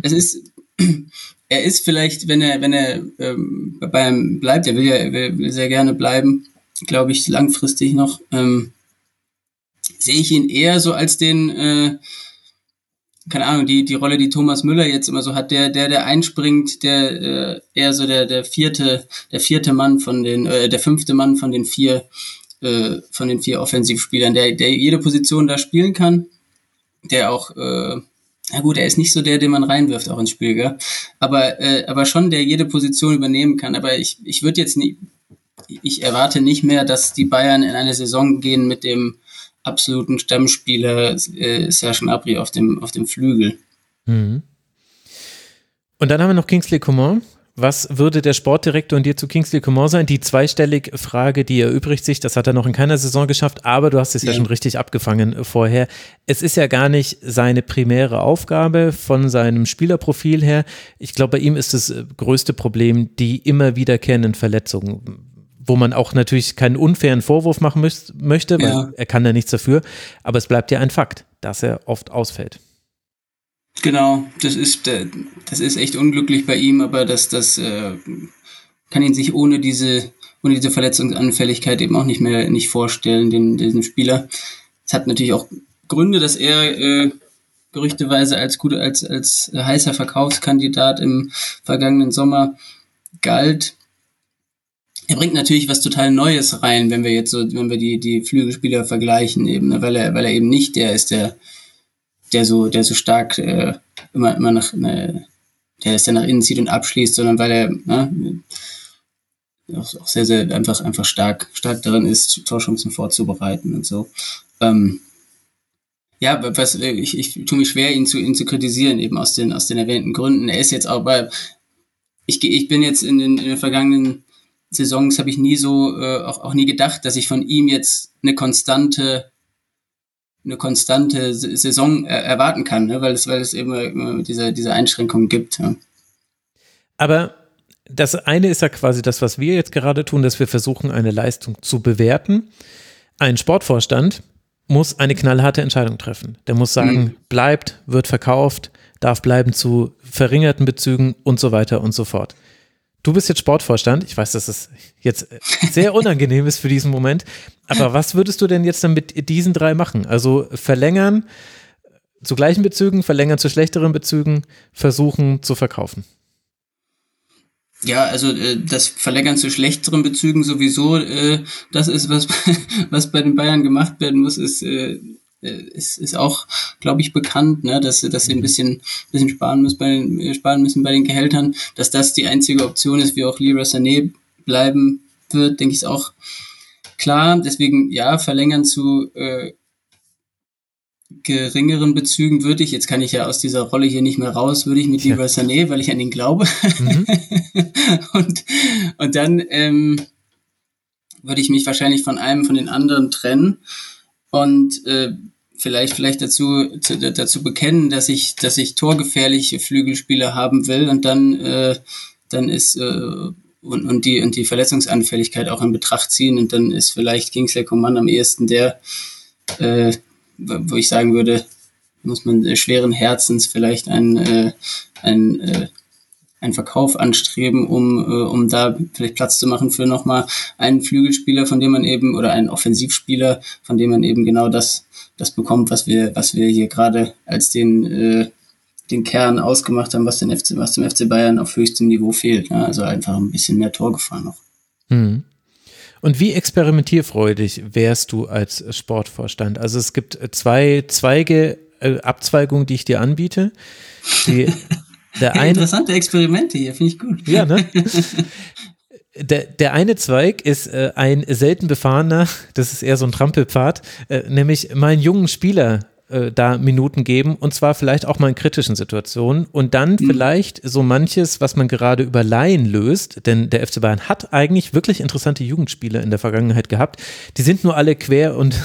Er ist vielleicht, wenn er bei ihm bleibt, er will sehr gerne bleiben, glaube ich, langfristig noch, sehe ich ihn eher so als den, keine Ahnung, die Rolle, die Thomas Müller jetzt immer so hat, der einspringt, der eher so der vierte Mann der 5. Mann von den 4 Offensivspielern, der jede Position da spielen kann, der auch na gut, er ist nicht so den man reinwirft auch ins Spiel, gell? Aber schon, der jede Position übernehmen kann. Aber ich erwarte nicht mehr, dass die Bayern in eine Saison gehen mit dem absoluten Stammspieler Serge Gnabry auf dem Flügel. Mhm. Und dann haben wir noch Kingsley Coman. Was würde der Sportdirektor und dir zu Kingsley Coman sein? Die zweistellige Frage, die erübrigt sich, das hat er noch in keiner Saison geschafft, aber du hast es ja schon richtig abgefangen vorher. Es ist ja gar nicht seine primäre Aufgabe von seinem Spielerprofil her. Ich glaube, bei ihm ist das größte Problem die immer wiederkehrenden Verletzungen, wo man auch natürlich keinen unfairen Vorwurf machen möchte, weil er kann da nichts dafür, aber es bleibt ja ein Fakt, dass er oft ausfällt. Genau, das ist echt unglücklich bei ihm, aber das kann ihn sich ohne diese Verletzungsanfälligkeit eben auch nicht vorstellen, diesen Spieler. Es hat natürlich auch Gründe, dass er gerüchteweise als heißer Verkaufskandidat im vergangenen Sommer galt. er bringt natürlich was total Neues rein, wenn wir die Flügelspieler vergleichen eben, ne? Weil er eben nicht der ist, der so stark immer der nach innen zieht und abschließt, sondern weil er auch sehr, sehr einfach stark darin ist, Torchancen vorzubereiten und so. Ich tue mich schwer, ihn zu kritisieren, eben aus den erwähnten Gründen. Er ist jetzt auch ich bin jetzt in den vergangenen Saisons, habe ich nie so, auch nie gedacht, dass ich von ihm jetzt eine konstante Saison erwarten kann, ne? weil es immer diese Einschränkungen gibt. Ja. Aber das eine ist ja quasi das, was wir jetzt gerade tun, dass wir versuchen, eine Leistung zu bewerten. Ein Sportvorstand muss eine knallharte Entscheidung treffen. Der muss sagen, bleibt, wird verkauft, darf bleiben zu verringerten Bezügen und so weiter und so fort. Du bist jetzt Sportvorstand. Ich weiß, dass es jetzt sehr unangenehm ist für diesen Moment. Aber was würdest du denn jetzt dann mit diesen 3 machen? Also verlängern zu gleichen Bezügen, verlängern zu schlechteren Bezügen, versuchen zu verkaufen? Ja, also das Verlängern zu schlechteren Bezügen sowieso, das ist was bei den Bayern gemacht werden muss, ist auch, glaube ich, bekannt, ne, dass sie ein bisschen sparen müssen bei den Gehältern, dass das die einzige Option ist, wie auch Leroy Sané bleiben wird, denke ich, ist auch klar. Deswegen ja, verlängern zu geringeren Bezügen würde ich, jetzt kann ich ja aus dieser Rolle hier nicht mehr raus, würde ich mit Leroy Sané, weil ich an ihn glaube. Und dann würde ich mich wahrscheinlich von einem von den anderen trennen und vielleicht dazu bekennen, dass ich torgefährliche Flügelspieler haben will und dann ist und die Verletzungsanfälligkeit auch in Betracht ziehen und dann ist vielleicht Kingsley Coman am ehesten der wo ich sagen würde, muss man schweren Herzens vielleicht einen Verkauf anstreben, um da vielleicht Platz zu machen für nochmal einen Flügelspieler, von dem man eben, oder einen Offensivspieler, von dem man eben genau das bekommt, was wir hier gerade als den Kern ausgemacht haben, was dem FC Bayern auf höchstem Niveau fehlt. Ja? Also einfach ein bisschen mehr Torgefahr noch. Und wie experimentierfreudig wärst du als Sportvorstand? Also es gibt 2 Abzweigungen, die ich dir anbiete. Interessante Experimente hier, finde ich gut. Ja, ne? Der eine Zweig ist ein selten befahrener, das ist eher so ein Trampelpfad, nämlich mal einen jungen Spieler da Minuten geben und zwar vielleicht auch mal in kritischen Situationen und dann vielleicht so manches, was man gerade über Laien löst, denn der FC Bayern hat eigentlich wirklich interessante Jugendspieler in der Vergangenheit gehabt, die sind nur alle quer und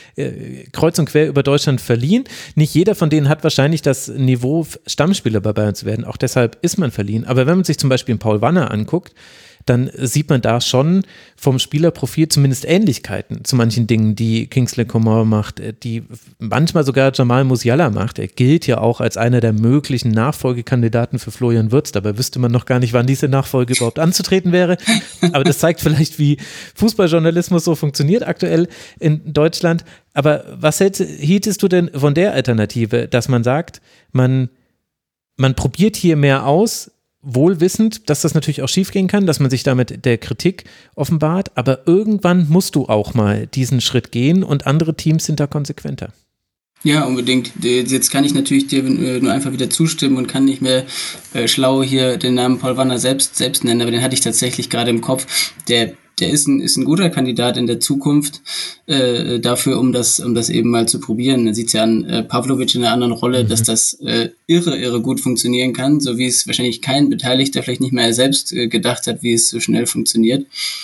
kreuz und quer über Deutschland verliehen, nicht jeder von denen hat wahrscheinlich das Niveau, Stammspieler bei Bayern zu werden, auch deshalb ist man verliehen, aber wenn man sich zum Beispiel einen Paul Wanner anguckt, dann sieht man da schon vom Spielerprofil zumindest Ähnlichkeiten zu manchen Dingen, die Kingsley Coman macht, die manchmal sogar Jamal Musiala macht. Er gilt ja auch als einer der möglichen Nachfolgekandidaten für Florian Wirtz. Dabei wüsste man noch gar nicht, wann diese Nachfolge überhaupt anzutreten wäre. Aber das zeigt vielleicht, wie Fußballjournalismus so funktioniert aktuell in Deutschland. Aber was hieltest du denn von der Alternative, dass man sagt, man probiert hier mehr aus, wohl wissend, dass das natürlich auch schiefgehen kann, dass man sich damit der Kritik offenbart, aber irgendwann musst du auch mal diesen Schritt gehen und andere Teams sind da konsequenter. Ja, unbedingt. Jetzt kann ich natürlich dir nur einfach wieder zustimmen und kann nicht mehr schlau hier den Namen Paul Wanner selbst nennen, aber den hatte ich tatsächlich gerade im Kopf. Der ist ein guter Kandidat in der Zukunft dafür, um das eben mal zu probieren. Man sieht ja an Pavlovic in einer anderen Rolle, dass das irre gut funktionieren kann, so wie es wahrscheinlich kein Beteiligter vielleicht nicht mehr selbst gedacht hat, wie es so schnell funktioniert.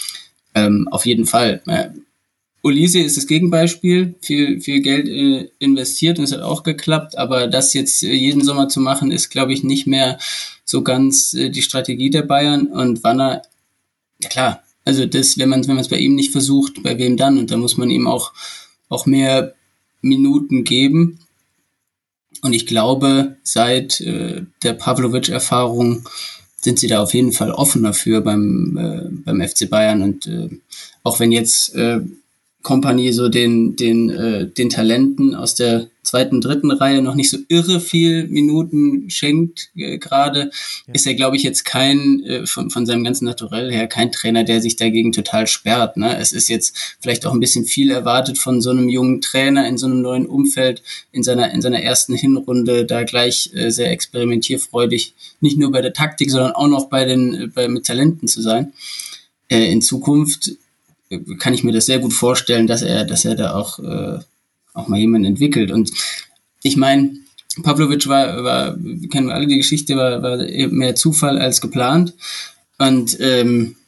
Auf jeden Fall. Olise ist das Gegenbeispiel, viel Geld investiert und es hat auch geklappt, aber das jetzt jeden Sommer zu machen, ist, glaube ich, nicht mehr so ganz die Strategie der Bayern. Und Wanner, ja klar, also das, wenn man es bei ihm nicht versucht, bei wem dann? Und da muss man ihm auch mehr Minuten geben. Und ich glaube, seit der Pavlovic-Erfahrung sind sie da auf jeden Fall offen dafür beim FC Bayern. Und auch wenn jetzt Kompanie so den Talenten aus der zweiten, dritten Reihe noch nicht so irre viel Minuten schenkt gerade, ist er, glaube ich, jetzt kein, von seinem ganzen Naturell her, kein Trainer, der sich dagegen total sperrt. Ne? Es ist jetzt vielleicht auch ein bisschen viel erwartet von so einem jungen Trainer in so einem neuen Umfeld, in seiner ersten Hinrunde da gleich sehr experimentierfreudig, nicht nur bei der Taktik, sondern auch noch mit Talenten zu sein. In Zukunft kann ich mir das sehr gut vorstellen, dass er da auch mal jemanden entwickelt. Und ich meine, Pavlovic war, kennen wir alle die Geschichte, war mehr Zufall als geplant. Und wenn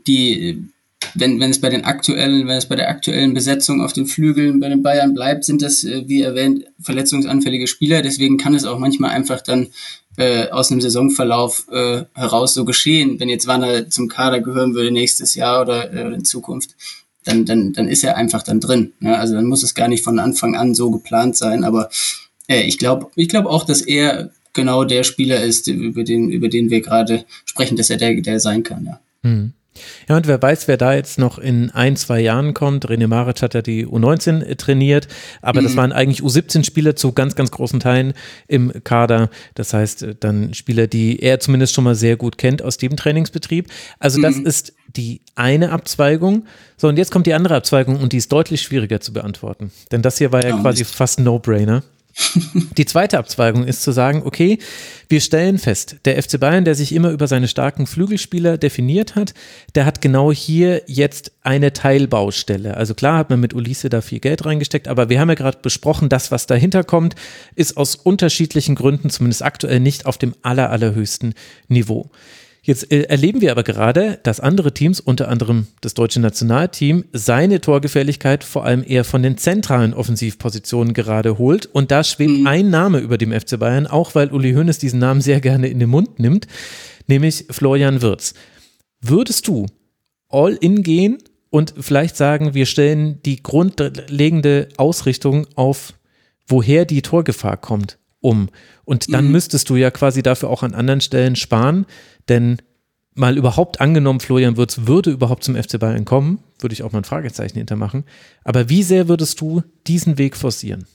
es bei der aktuellen Besetzung auf den Flügeln bei den Bayern bleibt, sind das, wie erwähnt, verletzungsanfällige Spieler. Deswegen kann es auch manchmal einfach dann aus einem Saisonverlauf heraus so geschehen. Wenn jetzt Werner zum Kader gehören würde nächstes Jahr oder in Zukunft, dann ist er einfach dann drin. Ne? Also dann muss es gar nicht von Anfang an so geplant sein. Aber ich glaube auch, dass er genau der Spieler ist, über den wir gerade sprechen, dass er der sein kann. Ja. Mhm. Ja, und wer weiß, wer da jetzt noch in 1-2 Jahren kommt. René Maric hat ja die U19 trainiert, aber das waren eigentlich U17-Spieler zu ganz, ganz großen Teilen im Kader. Das heißt, dann Spieler, die er zumindest schon mal sehr gut kennt aus dem Trainingsbetrieb. Also das ist die eine Abzweigung. So, und jetzt kommt die andere Abzweigung und die ist deutlich schwieriger zu beantworten. Denn das hier war ja quasi fast ein No-Brainer. Die zweite Abzweigung ist zu sagen, okay, wir stellen fest, der FC Bayern, der sich immer über seine starken Flügelspieler definiert hat, der hat genau hier jetzt eine Teilbaustelle. Also klar hat man mit Olise da viel Geld reingesteckt, aber wir haben ja gerade besprochen, das, was dahinter kommt, ist aus unterschiedlichen Gründen, zumindest aktuell nicht auf dem allerhöchsten Niveau. Jetzt erleben wir aber gerade, dass andere Teams, unter anderem das deutsche Nationalteam, seine Torgefährlichkeit vor allem eher von den zentralen Offensivpositionen gerade holt. Und da schwebt ein Name über dem FC Bayern, auch weil Uli Hoeneß diesen Namen sehr gerne in den Mund nimmt, nämlich Florian Wirtz. Würdest du all in gehen und vielleicht sagen, wir stellen die grundlegende Ausrichtung auf, woher die Torgefahr kommt, um? Und dann müsstest du ja quasi dafür auch an anderen Stellen sparen, denn mal überhaupt angenommen, Florian Wirtz würde überhaupt zum FC Bayern kommen, würde ich auch mal ein Fragezeichen hintermachen. Aber wie sehr würdest du diesen Weg forcieren?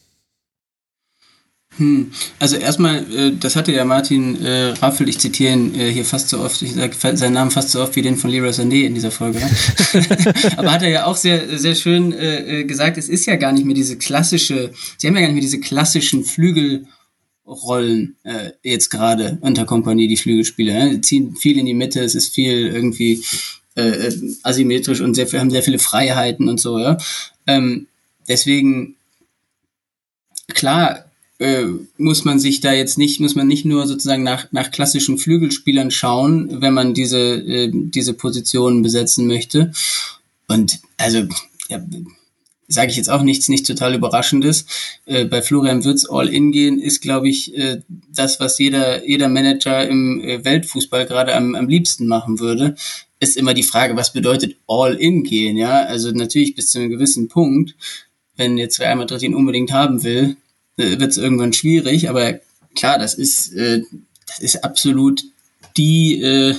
Also erstmal, das hatte ja Martin Raffel, ich zitiere ihn hier fast so oft, ich sage seinen Namen fast so oft wie den von Leroy Sané in dieser Folge. Aber hat er ja auch sehr, sehr schön gesagt, es ist ja gar nicht mehr sie haben ja gar nicht mehr diese klassischen Flügelrollen jetzt gerade unter Kompanie, die Flügelspieler. Ne? Die ziehen viel in die Mitte, es ist viel irgendwie asymmetrisch und haben sehr viele Freiheiten und so. Ja? Deswegen, klar, muss man nicht nur sozusagen nach klassischen Flügelspielern schauen, wenn man diese Positionen besetzen möchte. Und also, ja, sage ich jetzt auch nichts total Überraschendes. Bei Florian Wirtz All-In gehen ist, glaube ich, das, was jeder Manager im Weltfußball gerade am liebsten machen würde. Ist immer die Frage, was bedeutet All-In gehen? Ja, also natürlich bis zu einem gewissen Punkt. Wenn jetzt Real Madrid ihn unbedingt haben will, wird es irgendwann schwierig. Aber klar, das ist absolut die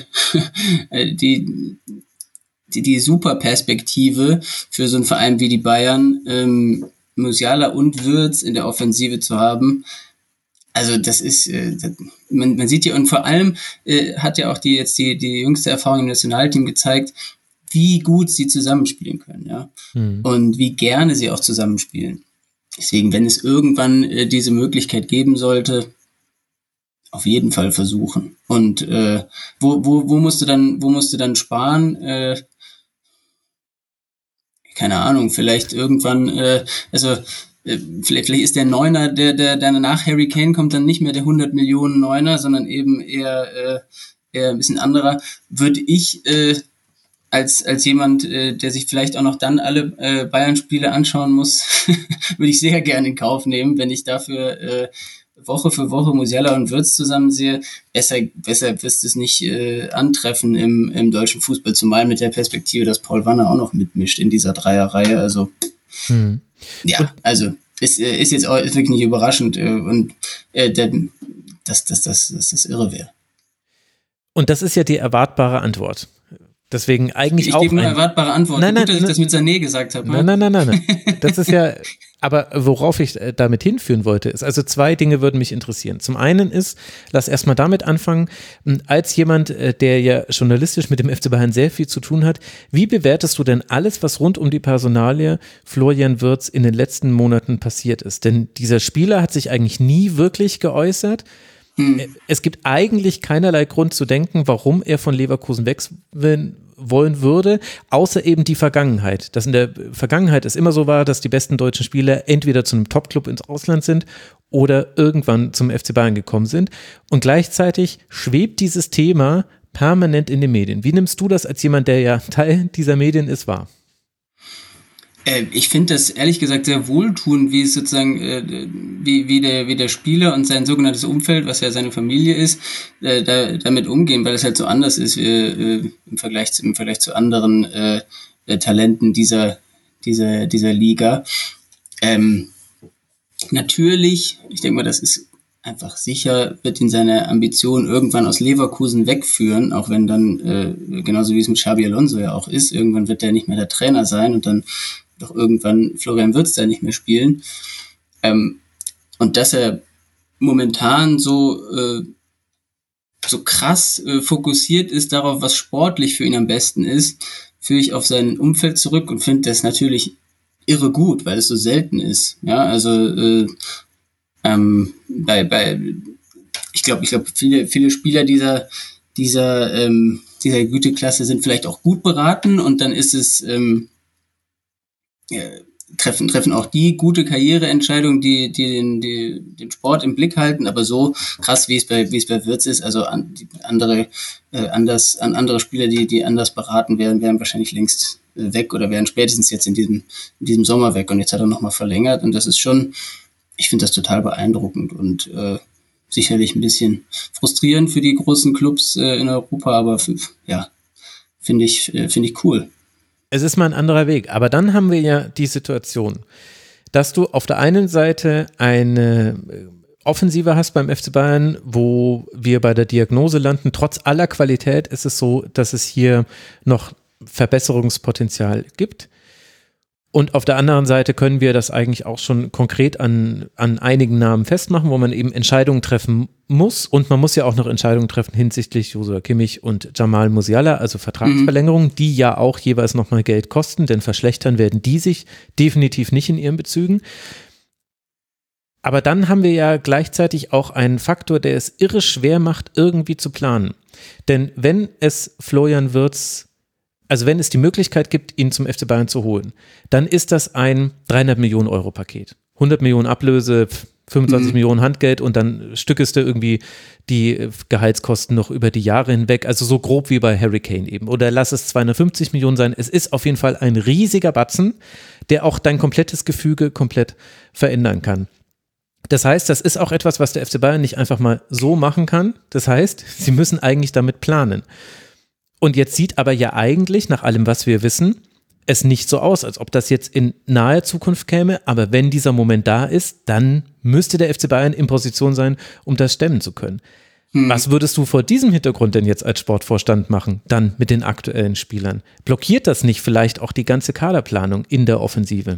super Perspektive für so einen Verein wie die Bayern, Musiala und Wirtz in der Offensive zu haben. Also das ist, man sieht ja, und vor allem hat ja auch die jüngste Erfahrung im Nationalteam gezeigt, wie gut sie zusammenspielen können, ja, und wie gerne sie auch zusammenspielen. Deswegen, wenn es irgendwann diese Möglichkeit geben sollte, auf jeden Fall versuchen. Und wo musst du dann sparen? Keine Ahnung, vielleicht irgendwann, vielleicht ist der Neuner, der nach Harry Kane kommt, dann nicht mehr der 100 Millionen Neuner, sondern eben eher ein bisschen anderer. Würde ich als jemand, der sich vielleicht auch noch dann alle Bayern-Spiele anschauen muss, würde ich sehr gerne in Kauf nehmen, wenn ich dafür Woche für Woche Musiala und Wirtz zusammen sehe. Besser wirst du es nicht antreffen im deutschen Fußball, zumal mit der Perspektive, dass Paul Wanner auch noch mitmischt in dieser Dreierreihe. Also ja, also ist jetzt auch ist wirklich nicht überraschend und dass das irre wäre. Und das ist ja die erwartbare Antwort. Deswegen eigentlich ich auch. Ich gebe eine erwartbare Antwort. Nein, gut, dass ich das mit Sané gesagt habe. Nein. Das ist ja Aber worauf ich damit hinführen wollte, ist, also zwei Dinge würden mich interessieren. Zum einen ist, lass erstmal damit anfangen, als jemand, der ja journalistisch mit dem FC Bayern sehr viel zu tun hat, wie bewertest du denn alles, was rund um die Personalie Florian Wirtz in den letzten Monaten passiert ist? Denn dieser Spieler hat sich eigentlich nie wirklich geäußert. Es gibt eigentlich keinerlei Grund zu denken, warum er von Leverkusen wechseln wollen würde, außer eben die Vergangenheit. Dass in der Vergangenheit es immer so war, dass die besten deutschen Spieler entweder zu einem Top-Club ins Ausland sind oder irgendwann zum FC Bayern gekommen sind. Und gleichzeitig schwebt dieses Thema permanent in den Medien. Wie nimmst du das als jemand, der ja Teil dieser Medien ist, wahr? Ich finde das ehrlich gesagt sehr wohltuend, wie es sozusagen, wie der Spieler und sein sogenanntes Umfeld, was ja seine Familie ist, damit umgehen, weil es halt so anders ist im Vergleich zu anderen Talenten dieser Liga. Natürlich, ich denke mal, das ist einfach sicher, wird ihn seine Ambition irgendwann aus Leverkusen wegführen, auch wenn dann, genauso wie es mit Xabi Alonso ja auch ist, irgendwann wird der nicht mehr der Trainer sein und dann doch irgendwann Florian Wirtz da nicht mehr spielen. Und dass er momentan so krass fokussiert ist darauf, was sportlich für ihn am besten ist, führe ich auf sein Umfeld zurück und finde das natürlich irre gut, weil es so selten ist. Ja, also ich glaube, viele Spieler dieser Güteklasse sind vielleicht auch gut beraten und dann ist es treffen auch die gute Karriereentscheidungen, die den Sport im Blick halten, aber so krass wie es bei Wirtz ist, also andere Spieler, die anders beraten wären wahrscheinlich längst weg oder wären spätestens jetzt in diesem Sommer weg und jetzt hat er nochmal verlängert und das ist schon, ich finde das total beeindruckend und sicherlich ein bisschen frustrierend für die großen Clubs in Europa, aber finde ich cool. Es ist mal ein anderer Weg, aber dann haben wir ja die Situation, dass du auf der einen Seite eine Offensive hast beim FC Bayern, wo wir bei der Diagnose landen, trotz aller Qualität ist es so, dass es hier noch Verbesserungspotenzial gibt. Und auf der anderen Seite können wir das eigentlich auch schon konkret an einigen Namen festmachen, wo man eben Entscheidungen treffen muss. Und man muss ja auch noch Entscheidungen treffen hinsichtlich Joshua Kimmich und Jamal Musiala, also Vertragsverlängerungen, die ja auch jeweils nochmal Geld kosten, denn verschlechtern werden die sich definitiv nicht in ihren Bezügen. Aber dann haben wir ja gleichzeitig auch einen Faktor, der es irre schwer macht, irgendwie zu planen. Denn wenn es Florian Wirtz, also wenn es die Möglichkeit gibt, ihn zum FC Bayern zu holen, dann ist das ein 300 Millionen Euro Paket. 100 Millionen Ablöse, 25 Millionen Handgeld und dann stückest du irgendwie die Gehaltskosten noch über die Jahre hinweg, also so grob wie bei Harry Kane eben. Oder lass es 250 Millionen sein. Es ist auf jeden Fall ein riesiger Batzen, der auch dein komplettes Gefüge komplett verändern kann. Das heißt, das ist auch etwas, was der FC Bayern nicht einfach mal so machen kann. Das heißt, sie müssen eigentlich damit planen. Und jetzt sieht aber ja eigentlich, nach allem, was wir wissen, es nicht so aus, als ob das jetzt in naher Zukunft käme. Aber wenn dieser Moment da ist, dann müsste der FC Bayern in Position sein, um das stemmen zu können. Was würdest du vor diesem Hintergrund denn jetzt als Sportvorstand machen, dann mit den aktuellen Spielern? Blockiert das nicht vielleicht auch die ganze Kaderplanung in der Offensive?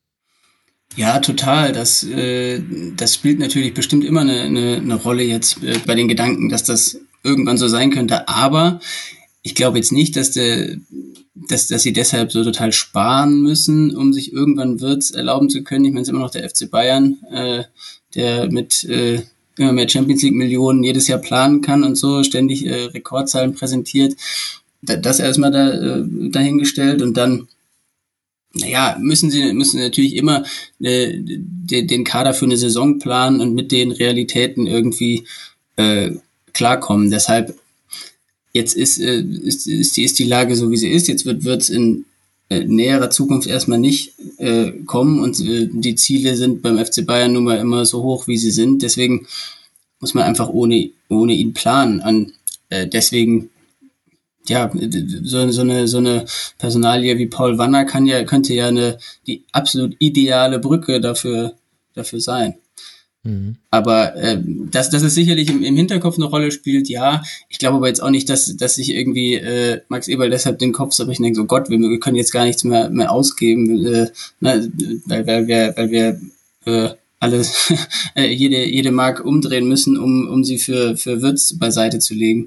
Ja, total. Das spielt natürlich bestimmt immer eine Rolle jetzt bei den Gedanken, dass das irgendwann so sein könnte. Aber ich glaube jetzt nicht, dass sie deshalb so total sparen müssen, um sich irgendwann Wirtz erlauben zu können. Ich meine, es ist immer noch der FC Bayern, der mit immer mehr Champions-League-Millionen jedes Jahr planen kann und so, ständig Rekordzahlen präsentiert. Das erstmal dahingestellt und dann müssen sie natürlich immer den Kader für eine Saison planen und mit den Realitäten irgendwie klarkommen. Deshalb jetzt ist die Lage so, wie sie ist. Jetzt wird es in näherer Zukunft erstmal nicht kommen und die Ziele sind beim FC Bayern nun mal immer so hoch, wie sie sind. Deswegen muss man einfach ohne ihn planen. Deswegen so eine Personalie wie Paul Wanner könnte ja die absolut ideale Brücke dafür sein. Aber dass es sicherlich im Hinterkopf eine Rolle spielt, ja. Ich glaube aber jetzt auch nicht, dass sich irgendwie Max Eberl deshalb den Kopf zerbrechen und denkt, so Gott, wir können jetzt gar nichts mehr ausgeben, weil wir alles jede Mark umdrehen müssen, um sie für Wirtz beiseite zu legen.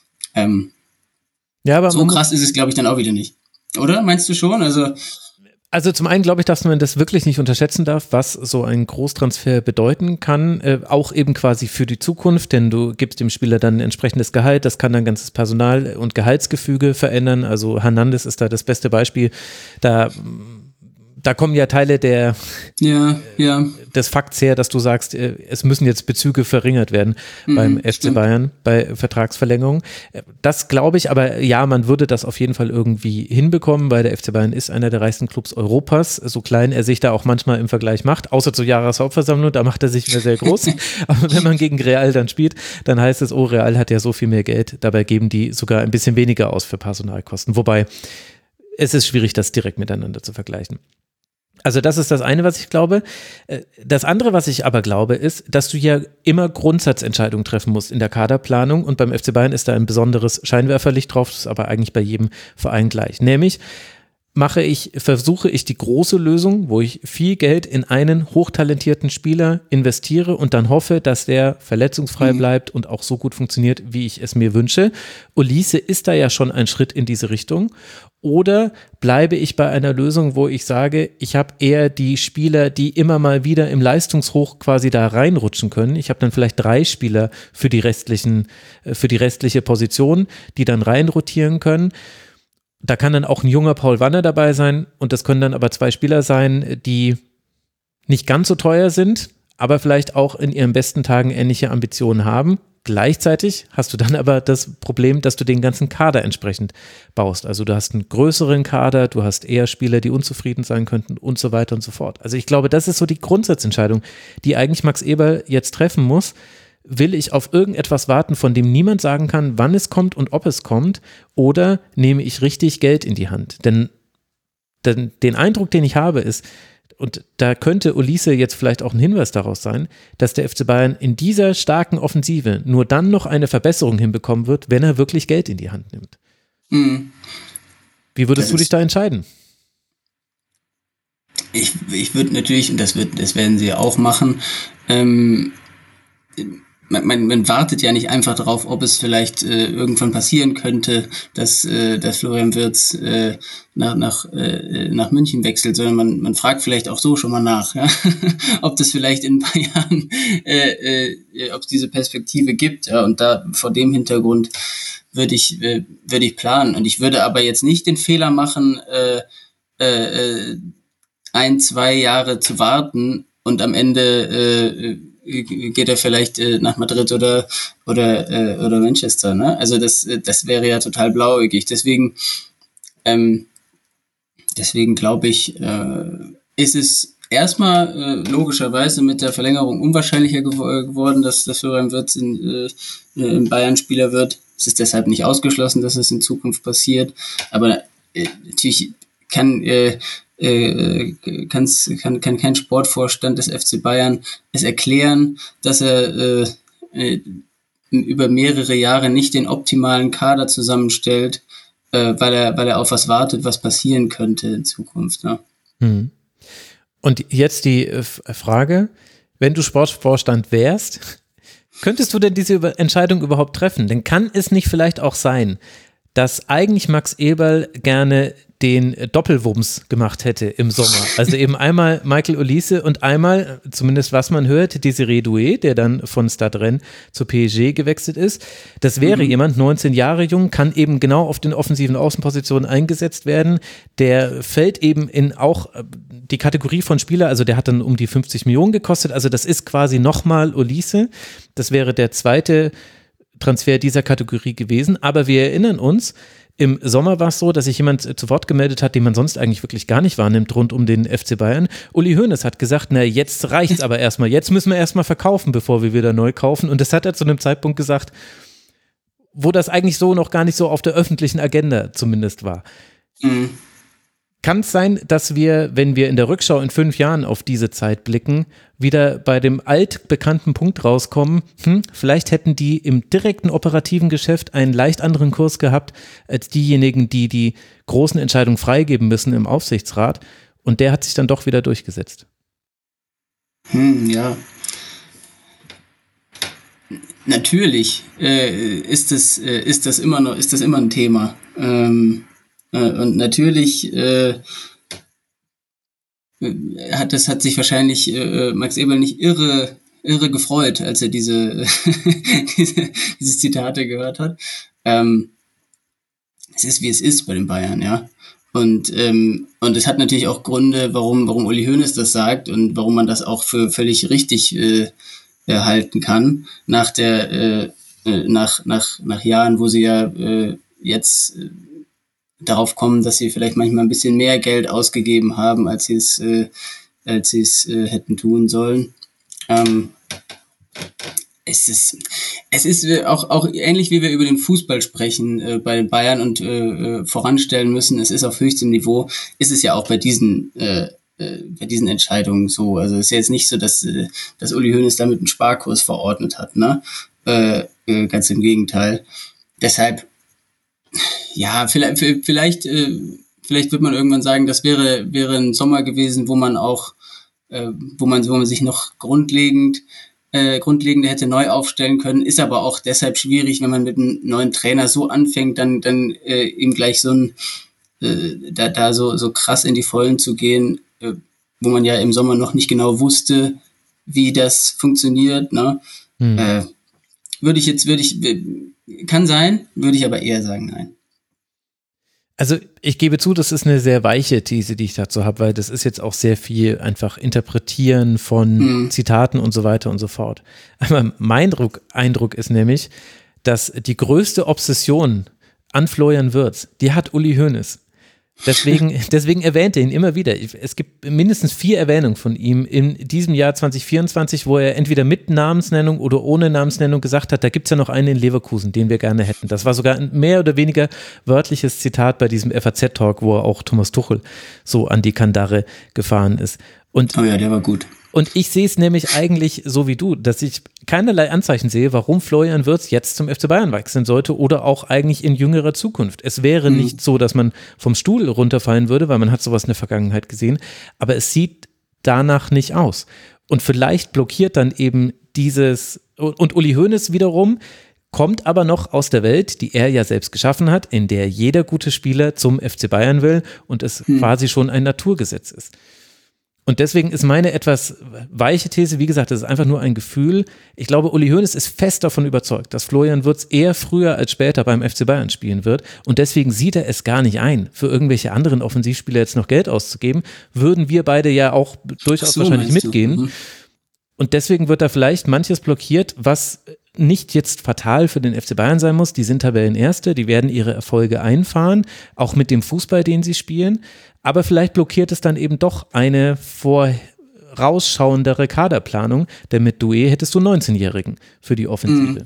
Ja, aber so krass ist es, glaube ich, dann auch wieder nicht. Oder? Meinst du schon? Also zum einen glaube ich, dass man das wirklich nicht unterschätzen darf, was so ein Großtransfer bedeuten kann, auch eben quasi für die Zukunft, denn du gibst dem Spieler dann ein entsprechendes Gehalt, das kann dann ganzes Personal- und Gehaltsgefüge verändern, also Hernandez ist da das beste Beispiel, da kommen ja Teile des Fakts her, dass du sagst, es müssen jetzt Bezüge verringert werden beim FC Bayern, bei Vertragsverlängerung. Das glaube ich, aber ja, man würde das auf jeden Fall irgendwie hinbekommen, weil der FC Bayern ist einer der reichsten Clubs Europas, so klein er sich da auch manchmal im Vergleich macht, außer zur Jahreshauptversammlung, da macht er sich mehr sehr groß. Aber wenn man gegen Real dann spielt, dann heißt es, oh, Real hat ja so viel mehr Geld, dabei geben die sogar ein bisschen weniger aus für Personalkosten. Wobei, es ist schwierig, das direkt miteinander zu vergleichen. Also das ist das eine, was ich glaube. Das andere, was ich aber glaube, ist, dass du ja immer Grundsatzentscheidungen treffen musst in der Kaderplanung und beim FC Bayern ist da ein besonderes Scheinwerferlicht drauf, das ist aber eigentlich bei jedem Verein gleich. Nämlich versuche ich die große Lösung, wo ich viel Geld in einen hochtalentierten Spieler investiere und dann hoffe, dass der verletzungsfrei bleibt und auch so gut funktioniert, wie ich es mir wünsche. Olise ist da ja schon ein Schritt in diese Richtung. Oder bleibe ich bei einer Lösung, wo ich sage, ich habe eher die Spieler, die immer mal wieder im Leistungshoch quasi da reinrutschen können. Ich habe dann vielleicht 3 Spieler für die restliche Position, die dann reinrotieren können. Da kann dann auch ein junger Paul Wanner dabei sein und das können dann aber 2 Spieler sein, die nicht ganz so teuer sind, aber vielleicht auch in ihren besten Tagen ähnliche Ambitionen haben. Gleichzeitig hast du dann aber das Problem, dass du den ganzen Kader entsprechend baust. Also du hast einen größeren Kader, du hast eher Spieler, die unzufrieden sein könnten und so weiter und so fort. Also ich glaube, das ist so die Grundsatzentscheidung, die eigentlich Max Eberl jetzt treffen muss. Will ich auf irgendetwas warten, von dem niemand sagen kann, wann es kommt und ob es kommt, oder nehme ich richtig Geld in die Hand? Denn den Eindruck, den ich habe, ist, und da könnte Olise jetzt vielleicht auch ein Hinweis daraus sein, dass der FC Bayern in dieser starken Offensive nur dann noch eine Verbesserung hinbekommen wird, wenn er wirklich Geld in die Hand nimmt. Wie würdest du dich da entscheiden? Ich würde natürlich, und das werden sie auch machen, man wartet ja nicht einfach darauf, ob es vielleicht irgendwann passieren könnte, dass Florian Wirtz nach München wechselt, sondern man fragt vielleicht auch so schon mal nach, ja? Ob das vielleicht in ein paar Jahren, ob es diese Perspektive gibt. Ja? Und da vor dem Hintergrund würde ich planen. Und ich würde aber jetzt nicht den Fehler machen, 1-2 Jahre zu warten und am Ende geht er vielleicht nach Madrid oder Manchester, ne? Also das wäre ja total blauäugig. Deswegen glaube ich, ist es erstmal logischerweise mit der Verlängerung unwahrscheinlicher geworden, dass Florian Wirtz in Bayern Spieler wird. Es ist deshalb nicht ausgeschlossen, dass es in Zukunft passiert. Aber natürlich kann kein Sportvorstand des FC Bayern es erklären, dass er über mehrere Jahre nicht den optimalen Kader zusammenstellt, weil er auf was wartet, was passieren könnte in Zukunft. Ne? Und jetzt die Frage, wenn du Sportvorstand wärst, könntest du denn diese Entscheidung überhaupt treffen? Denn kann es nicht vielleicht auch sein, dass eigentlich Max Eberl gerne den Doppelwumms gemacht hätte im Sommer. Also eben einmal Michael Olise und einmal, zumindest was man hört, Désiré Doué, der dann von Stade Rennes zur PSG gewechselt ist. Das wäre jemand, 19 Jahre jung, kann eben genau auf den offensiven Außenpositionen eingesetzt werden. Der fällt eben in auch die Kategorie von Spieler, also der hat dann um die 50 Millionen gekostet, also das ist quasi nochmal Olise. Das wäre der zweite Transfer dieser Kategorie gewesen, aber wir erinnern uns, im Sommer war es so, dass sich jemand zu Wort gemeldet hat, den man sonst eigentlich wirklich gar nicht wahrnimmt rund um den FC Bayern. Uli Hoeneß hat gesagt, na jetzt reicht's aber erstmal, jetzt müssen wir erstmal verkaufen, bevor wir wieder neu kaufen, und das hat er zu einem Zeitpunkt gesagt, wo das eigentlich so noch gar nicht so auf der öffentlichen Agenda zumindest war. Kann es sein, dass wir, wenn wir in der Rückschau in 5 Jahren auf diese Zeit blicken, wieder bei dem altbekannten Punkt rauskommen, vielleicht hätten die im direkten operativen Geschäft einen leicht anderen Kurs gehabt als diejenigen, die die großen Entscheidungen freigeben müssen im Aufsichtsrat, und der hat sich dann doch wieder durchgesetzt. Ja. Natürlich ist das immer ein Thema. Und natürlich hat sich wahrscheinlich Max Eberl nicht irre gefreut, als er diese Zitate gehört hat. Es ist, wie es ist bei den Bayern, ja. Und es hat natürlich auch Gründe, warum Uli Hoeneß das sagt und warum man das auch für völlig richtig halten kann. Nach Jahren, wo sie ja jetzt darauf kommen, dass sie vielleicht manchmal ein bisschen mehr Geld ausgegeben haben, als sie es hätten tun sollen. Es ist auch ähnlich, wie wir über den Fußball sprechen bei den Bayern und voranstellen müssen. Es ist auf höchstem Niveau. Ist es ja auch bei diesen Entscheidungen so. Also es ist ja jetzt nicht so, dass Uli Hoeneß damit einen Sparkurs verordnet hat, ne? Ganz im Gegenteil. Deshalb, ja, vielleicht wird man irgendwann sagen, das wäre ein Sommer gewesen, wo man sich noch grundlegender hätte neu aufstellen können, ist aber auch deshalb schwierig, wenn man mit einem neuen Trainer so anfängt, dann ihm gleich so krass in die Vollen zu gehen, wo man ja im Sommer noch nicht genau wusste, wie das funktioniert, ne? Kann sein, würde ich aber eher sagen, nein. Also ich gebe zu, das ist eine sehr weiche These, die ich dazu habe, weil das ist jetzt auch sehr viel einfach Interpretieren von Zitaten und so weiter und so fort. Aber mein Eindruck ist nämlich, dass die größte Obsession an Florian Wirtz, die hat Uli Hoeneß. Deswegen erwähnt er ihn immer wieder. Es gibt mindestens 4 Erwähnungen von ihm in diesem Jahr 2024, wo er entweder mit Namensnennung oder ohne Namensnennung gesagt hat, da gibt es ja noch einen in Leverkusen, den wir gerne hätten. Das war sogar ein mehr oder weniger wörtliches Zitat bei diesem FAZ-Talk, wo er auch Thomas Tuchel so an die Kandare gefahren ist. Und oh ja, der war gut. Und ich sehe es nämlich eigentlich so wie du, dass ich keinerlei Anzeichen sehe, warum Florian Wirtz jetzt zum FC Bayern wechseln sollte oder auch eigentlich in jüngerer Zukunft. Es wäre nicht so, dass man vom Stuhl runterfallen würde, weil man hat sowas in der Vergangenheit gesehen, aber es sieht danach nicht aus. Und vielleicht blockiert dann eben dieses, und Uli Hoeneß wiederum kommt aber noch aus der Welt, die er ja selbst geschaffen hat, in der jeder gute Spieler zum FC Bayern will und es quasi schon ein Naturgesetz ist. Und deswegen ist meine etwas weiche These, wie gesagt, das ist einfach nur ein Gefühl. Ich glaube, Uli Hoeneß ist fest davon überzeugt, dass Florian Wirtz eher früher als später beim FC Bayern spielen wird. Und deswegen sieht er es gar nicht ein, für irgendwelche anderen Offensivspieler jetzt noch Geld auszugeben. Würden wir beide ja auch durchaus wahrscheinlich mitgehen. Und deswegen wird da vielleicht manches blockiert, was nicht jetzt fatal für den FC Bayern sein muss. Die sind Tabellenerste, die werden ihre Erfolge einfahren, auch mit dem Fußball, den sie spielen. Aber vielleicht blockiert es dann eben doch eine vorausschauendere Kaderplanung, denn mit Doué hättest du 19-Jährigen für die Offensive.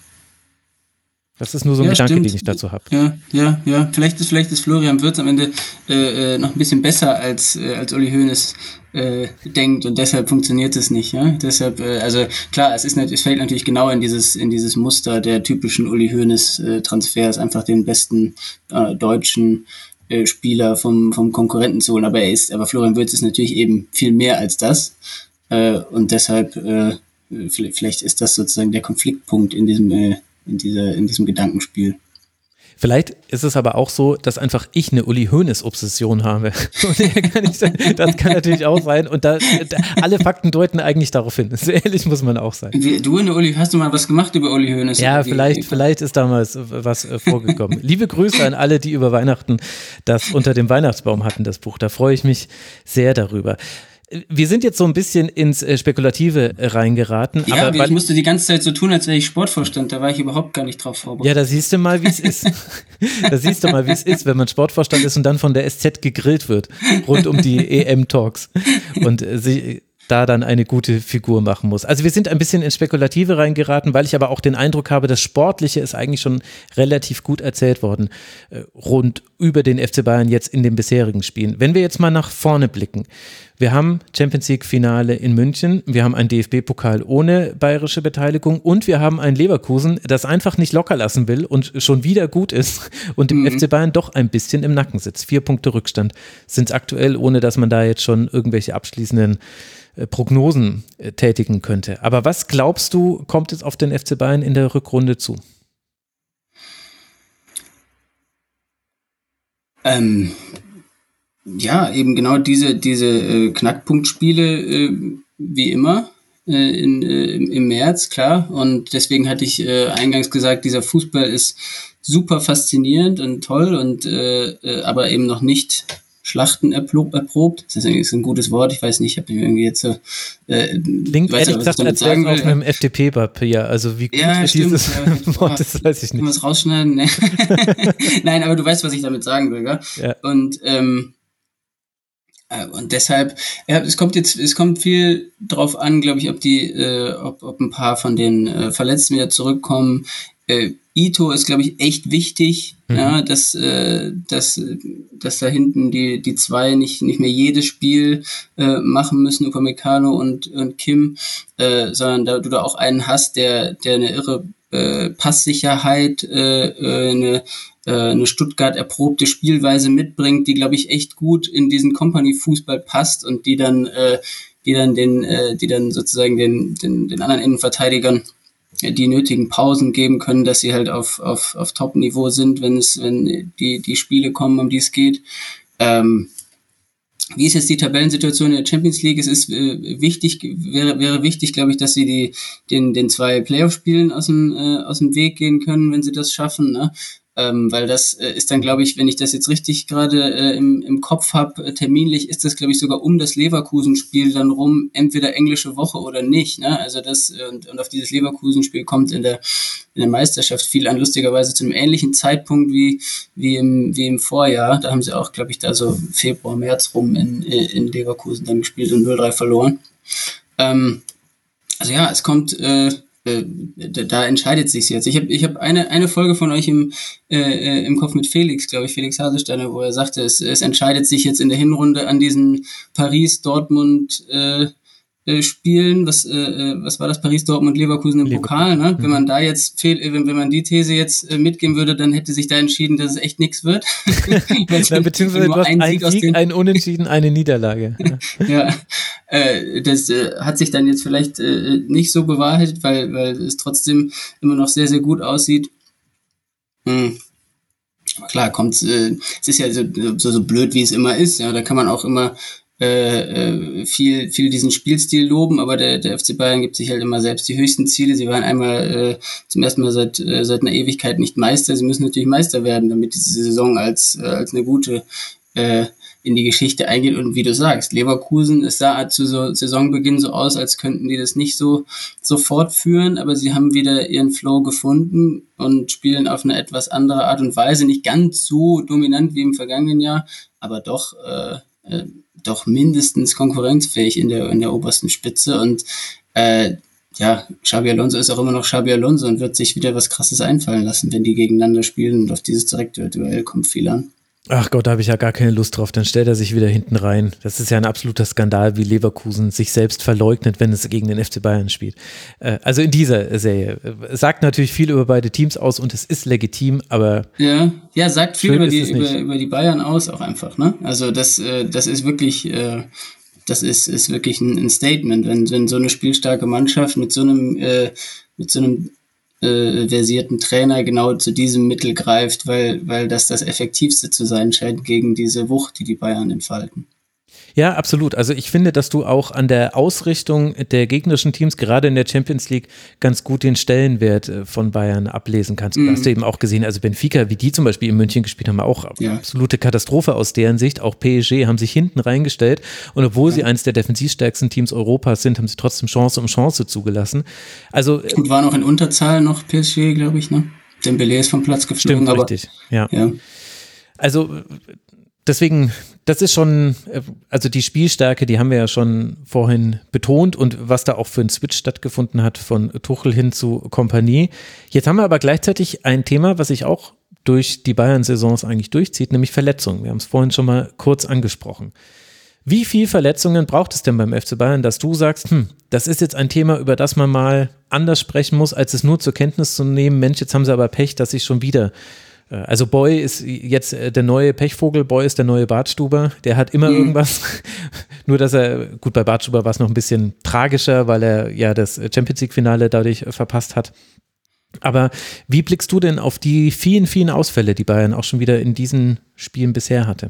Das ist nur so ein Gedanke, den ich dazu habe. Ja. Vielleicht ist Florian Wirtz am Ende noch ein bisschen besser als Uli Hoeneß denkt und deshalb funktioniert es nicht. Ja? Deshalb, also klar, es fällt natürlich genau in dieses Muster der typischen Uli Hoeneß Transfers, einfach den besten deutschen Spieler vom Konkurrenten zu holen. Aber Florian Wirtz ist natürlich eben viel mehr als das. Und deshalb, vielleicht ist das sozusagen der Konfliktpunkt in diesem Gedankenspiel. Vielleicht ist es aber auch so, dass einfach ich eine Uli Hoeneß-Obsession habe. Das kann natürlich auch sein. Und alle Fakten deuten eigentlich darauf hin. So ehrlich muss man auch sein. Hast du mal was gemacht über Uli Hoeneß? Ja, vielleicht ist damals was vorgekommen. Liebe Grüße an alle, die über Weihnachten das unter dem Weihnachtsbaum hatten, das Buch. Da freue ich mich sehr darüber. Wir sind jetzt so ein bisschen ins Spekulative reingeraten. Ja, aber ich musste die ganze Zeit so tun, als wäre ich Sportvorstand. Da war ich überhaupt gar nicht drauf vorbereitet. Ja, da siehst du mal, wie es ist. Wenn man Sportvorstand ist und dann von der SZ gegrillt wird, rund um die EM-Talks. Und da dann eine gute Figur machen muss. Also wir sind ein bisschen in Spekulative reingeraten, weil ich aber auch den Eindruck habe, das Sportliche ist eigentlich schon relativ gut erzählt worden, rund über den FC Bayern jetzt in den bisherigen Spielen. Wenn wir jetzt mal nach vorne blicken, wir haben Champions-League-Finale in München, wir haben einen DFB-Pokal ohne bayerische Beteiligung und wir haben ein Leverkusen, das einfach nicht locker lassen will und schon wieder gut ist und dem FC Bayern doch ein bisschen im Nacken sitzt. 4 Punkte Rückstand sind es aktuell, ohne dass man da jetzt schon irgendwelche abschließenden Prognosen tätigen könnte. Aber was glaubst du, kommt jetzt auf den FC Bayern in der Rückrunde zu? Ja, eben genau diese Knackpunktspiele wie immer im März, klar. Und deswegen hatte ich eingangs gesagt, dieser Fußball ist super faszinierend und toll und aber eben noch nicht Schlachten erprobt. Das ist ein gutes Wort, ich weiß nicht, ich habe irgendwie jetzt so klingt ehrlich gesagt, als wäre es auf einem FDP-Papier, also wie gut ist dieses Wort, das weiß ich nicht. Können wir es rausschneiden? Nee. Nein, aber du weißt, was ich damit sagen will, gell? Ja. Und deshalb, ja, es kommt viel drauf an, glaube ich, ob ein paar von den Verletzten wieder zurückkommen. Ito ist, glaube ich, echt wichtig, ja, dass da hinten die zwei nicht mehr jedes Spiel machen müssen, Upamecano und Kim, sondern du da auch einen hast, der eine irre Passsicherheit, eine Stuttgart erprobte Spielweise mitbringt, die, glaube ich, echt gut in diesen Company-Fußball passt und die dann sozusagen den anderen Innenverteidigern die nötigen Pausen geben können, dass sie halt auf Top-Niveau sind, wenn die Spiele kommen, um die es geht. Wie ist jetzt die Tabellensituation in der Champions League? Es ist wäre wichtig, glaube ich, dass sie den 2 Playoff-Spielen aus dem Weg gehen können, wenn sie das schaffen, ne? Weil das ist dann, glaube ich, wenn ich das jetzt richtig gerade im Kopf habe, terminlich ist das, glaube ich, sogar um das Leverkusen-Spiel dann rum, entweder englische Woche oder nicht, ne? Also das und auf dieses Leverkusen-Spiel kommt in der Meisterschaft viel an, lustigerweise zu einem ähnlichen Zeitpunkt wie im Vorjahr. Da haben sie auch, glaube ich, da so Februar, März rum in Leverkusen dann gespielt und 0-3 verloren. Also ja, es kommt da entscheidet sich's jetzt. Ich hab eine Folge von euch im Kopf mit Felix, glaube ich, Felix Haselsteiner, wo er sagte, es entscheidet sich jetzt in der Hinrunde an diesen Paris-Dortmund Spielen, was war das, Paris, Dortmund, Leverkusen im Pokal, ne? Wenn man da jetzt wenn man die These jetzt mitgeben würde, dann hätte sich da entschieden, dass es echt nichts wird. Ja, beziehungsweise du hast einen Sieg, ein Unentschieden, eine Niederlage. Ja, das hat sich dann jetzt vielleicht nicht so bewahrheitet, weil es trotzdem immer noch sehr, sehr gut aussieht. Klar, es ist ja so blöd, wie es immer ist, ja, da kann man auch immer viel diesen Spielstil loben, aber der FC Bayern gibt sich halt immer selbst die höchsten Ziele. Sie waren einmal zum ersten Mal seit einer Ewigkeit nicht Meister. Sie müssen natürlich Meister werden, damit diese Saison als eine gute in die Geschichte eingeht. Und wie du sagst, Leverkusen, es sah zu Saisonbeginn so aus, als könnten die das nicht so fortführen, aber sie haben wieder ihren Flow gefunden und spielen auf eine etwas andere Art und Weise, nicht ganz so dominant wie im vergangenen Jahr, aber doch mindestens konkurrenzfähig in der obersten Spitze und Xabi Alonso ist auch immer noch Xabi Alonso und wird sich wieder was Krasses einfallen lassen, wenn die gegeneinander spielen, und auf dieses direkte Duell kommt viel an. Ach Gott, da habe ich ja gar keine Lust drauf. Dann stellt er sich wieder hinten rein. Das ist ja ein absoluter Skandal, wie Leverkusen sich selbst verleugnet, wenn es gegen den FC Bayern spielt. Also in dieser Serie. Sagt natürlich viel über beide Teams aus und es ist legitim, aber ja, sagt viel über die Bayern aus auch einfach, ne? Also das ist wirklich das ist wirklich ein Statement, wenn so eine spielstarke Mannschaft mit so einem versierten Trainer genau zu diesem Mittel greift, weil das Effektivste zu sein scheint gegen diese Wucht, die Bayern entfalten. Ja, absolut. Also ich finde, dass du auch an der Ausrichtung der gegnerischen Teams, gerade in der Champions League, ganz gut den Stellenwert von Bayern ablesen kannst. Du hast du eben auch gesehen, also Benfica, wie die zum Beispiel in München gespielt haben, auch absolute Katastrophe aus deren Sicht. Auch PSG haben sich hinten reingestellt und obwohl sie eines der defensivstärksten Teams Europas sind, haben sie trotzdem Chance um Chance zugelassen. Also und war noch in Unterzahl noch PSG, glaube ich, ne? Dembélé ist vom Platz geflogen. Stimmt, richtig. Ja. Ja. Also deswegen, das ist schon, also die Spielstärke, die haben wir ja schon vorhin betont und was da auch für ein Switch stattgefunden hat von Tuchel hin zu Kompanie. Jetzt haben wir aber gleichzeitig ein Thema, was sich auch durch die Bayern-Saisons eigentlich durchzieht, nämlich Verletzungen. Wir haben es vorhin schon mal kurz angesprochen. Wie viel Verletzungen braucht es denn beim FC Bayern, dass du sagst, das ist jetzt ein Thema, über das man mal anders sprechen muss, als es nur zur Kenntnis zu nehmen, Mensch, jetzt haben sie aber Pech, dass sich schon wieder, also Boy ist jetzt der neue Pechvogel, Boy ist der neue Bartstuber, der hat immer irgendwas, nur dass gut, bei Bartstuber war es noch ein bisschen tragischer, weil er ja das Champions-League-Finale dadurch verpasst hat. Aber wie blickst du denn auf die vielen, vielen Ausfälle, die Bayern auch schon wieder in diesen Spielen bisher hatte?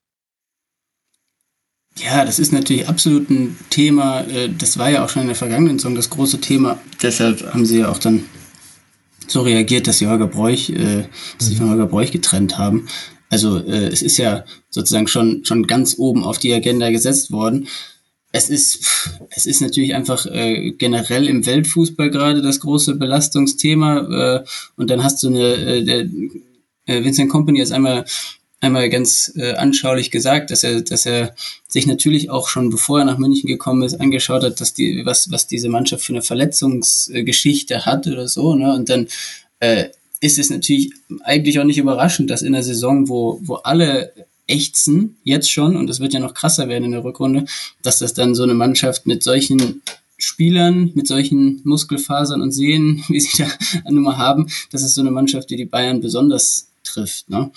Ja, das ist natürlich absolut ein Thema, das war ja auch schon in der vergangenen Saison das große Thema, deshalb haben sie ja auch dann so reagiert, dass sie von Holger Broich getrennt haben. Also es ist ja sozusagen schon ganz oben auf die Agenda gesetzt worden. Es ist natürlich einfach generell im Weltfußball gerade das große Belastungsthema und dann hast du Vincent Kompany ist einmal ganz anschaulich gesagt, dass er sich natürlich auch schon bevor er nach München gekommen ist angeschaut hat, dass was diese Mannschaft für eine Verletzungsgeschichte hat oder so, ne? Und dann ist es natürlich eigentlich auch nicht überraschend, dass in der Saison, wo alle ächzen, jetzt schon, und das wird ja noch krasser werden in der Rückrunde, dass das dann so eine Mannschaft mit solchen Spielern, mit solchen Muskelfasern und Sehnen, wie sie da nun mal haben, das ist so eine Mannschaft, die Bayern besonders trifft, ne?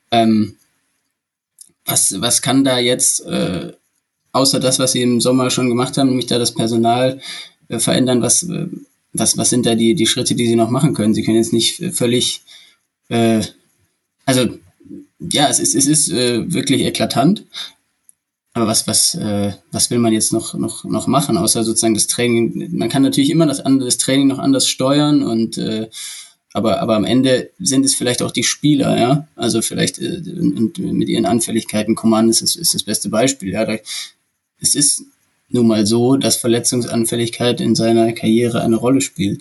Was kann da jetzt, außer das, was sie im Sommer schon gemacht haben, nämlich da das Personal verändern, was sind da die Schritte, die sie noch machen können? Sie können jetzt nicht völlig, also ja, es ist wirklich eklatant. Aber was will man jetzt noch machen, außer sozusagen das Training? Man kann natürlich immer das Training noch anders steuern und aber am Ende sind es vielleicht auch die Spieler, ja. Also vielleicht und mit ihren Anfälligkeiten, Coman ist das beste Beispiel, ja. Es ist nun mal so, dass Verletzungsanfälligkeit in seiner Karriere eine Rolle spielt.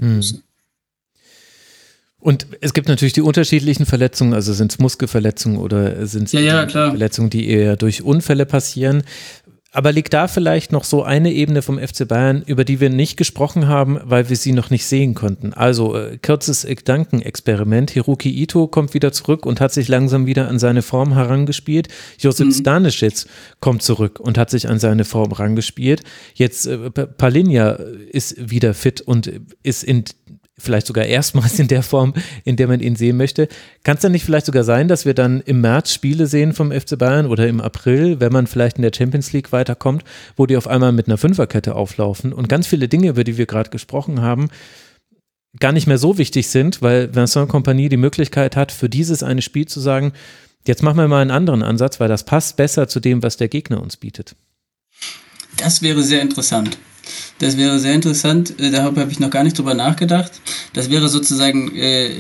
Und es gibt natürlich die unterschiedlichen Verletzungen, also sind es Muskelverletzungen oder sind es Verletzungen, die eher durch Unfälle passieren. Aber liegt da vielleicht noch so eine Ebene vom FC Bayern, über die wir nicht gesprochen haben, weil wir sie noch nicht sehen konnten? Also kurzes Gedankenexperiment. Hiroki Ito kommt wieder zurück und hat sich langsam wieder an seine Form herangespielt. Josip Stanisic kommt zurück und hat sich an seine Form herangespielt. Jetzt Palhinha ist wieder fit und ist vielleicht sogar erstmals in der Form, in der man ihn sehen möchte. Kann es dann nicht vielleicht sogar sein, dass wir dann im März Spiele sehen vom FC Bayern oder im April, wenn man vielleicht in der Champions League weiterkommt, wo die auf einmal mit einer Fünferkette auflaufen und ganz viele Dinge, über die wir gerade gesprochen haben, gar nicht mehr so wichtig sind, weil Vincent Kompany die Möglichkeit hat, für dieses eine Spiel zu sagen, jetzt machen wir mal einen anderen Ansatz, weil das passt besser zu dem, was der Gegner uns bietet. Das wäre sehr interessant. Darüber habe ich noch gar nicht drüber nachgedacht. Das wäre sozusagen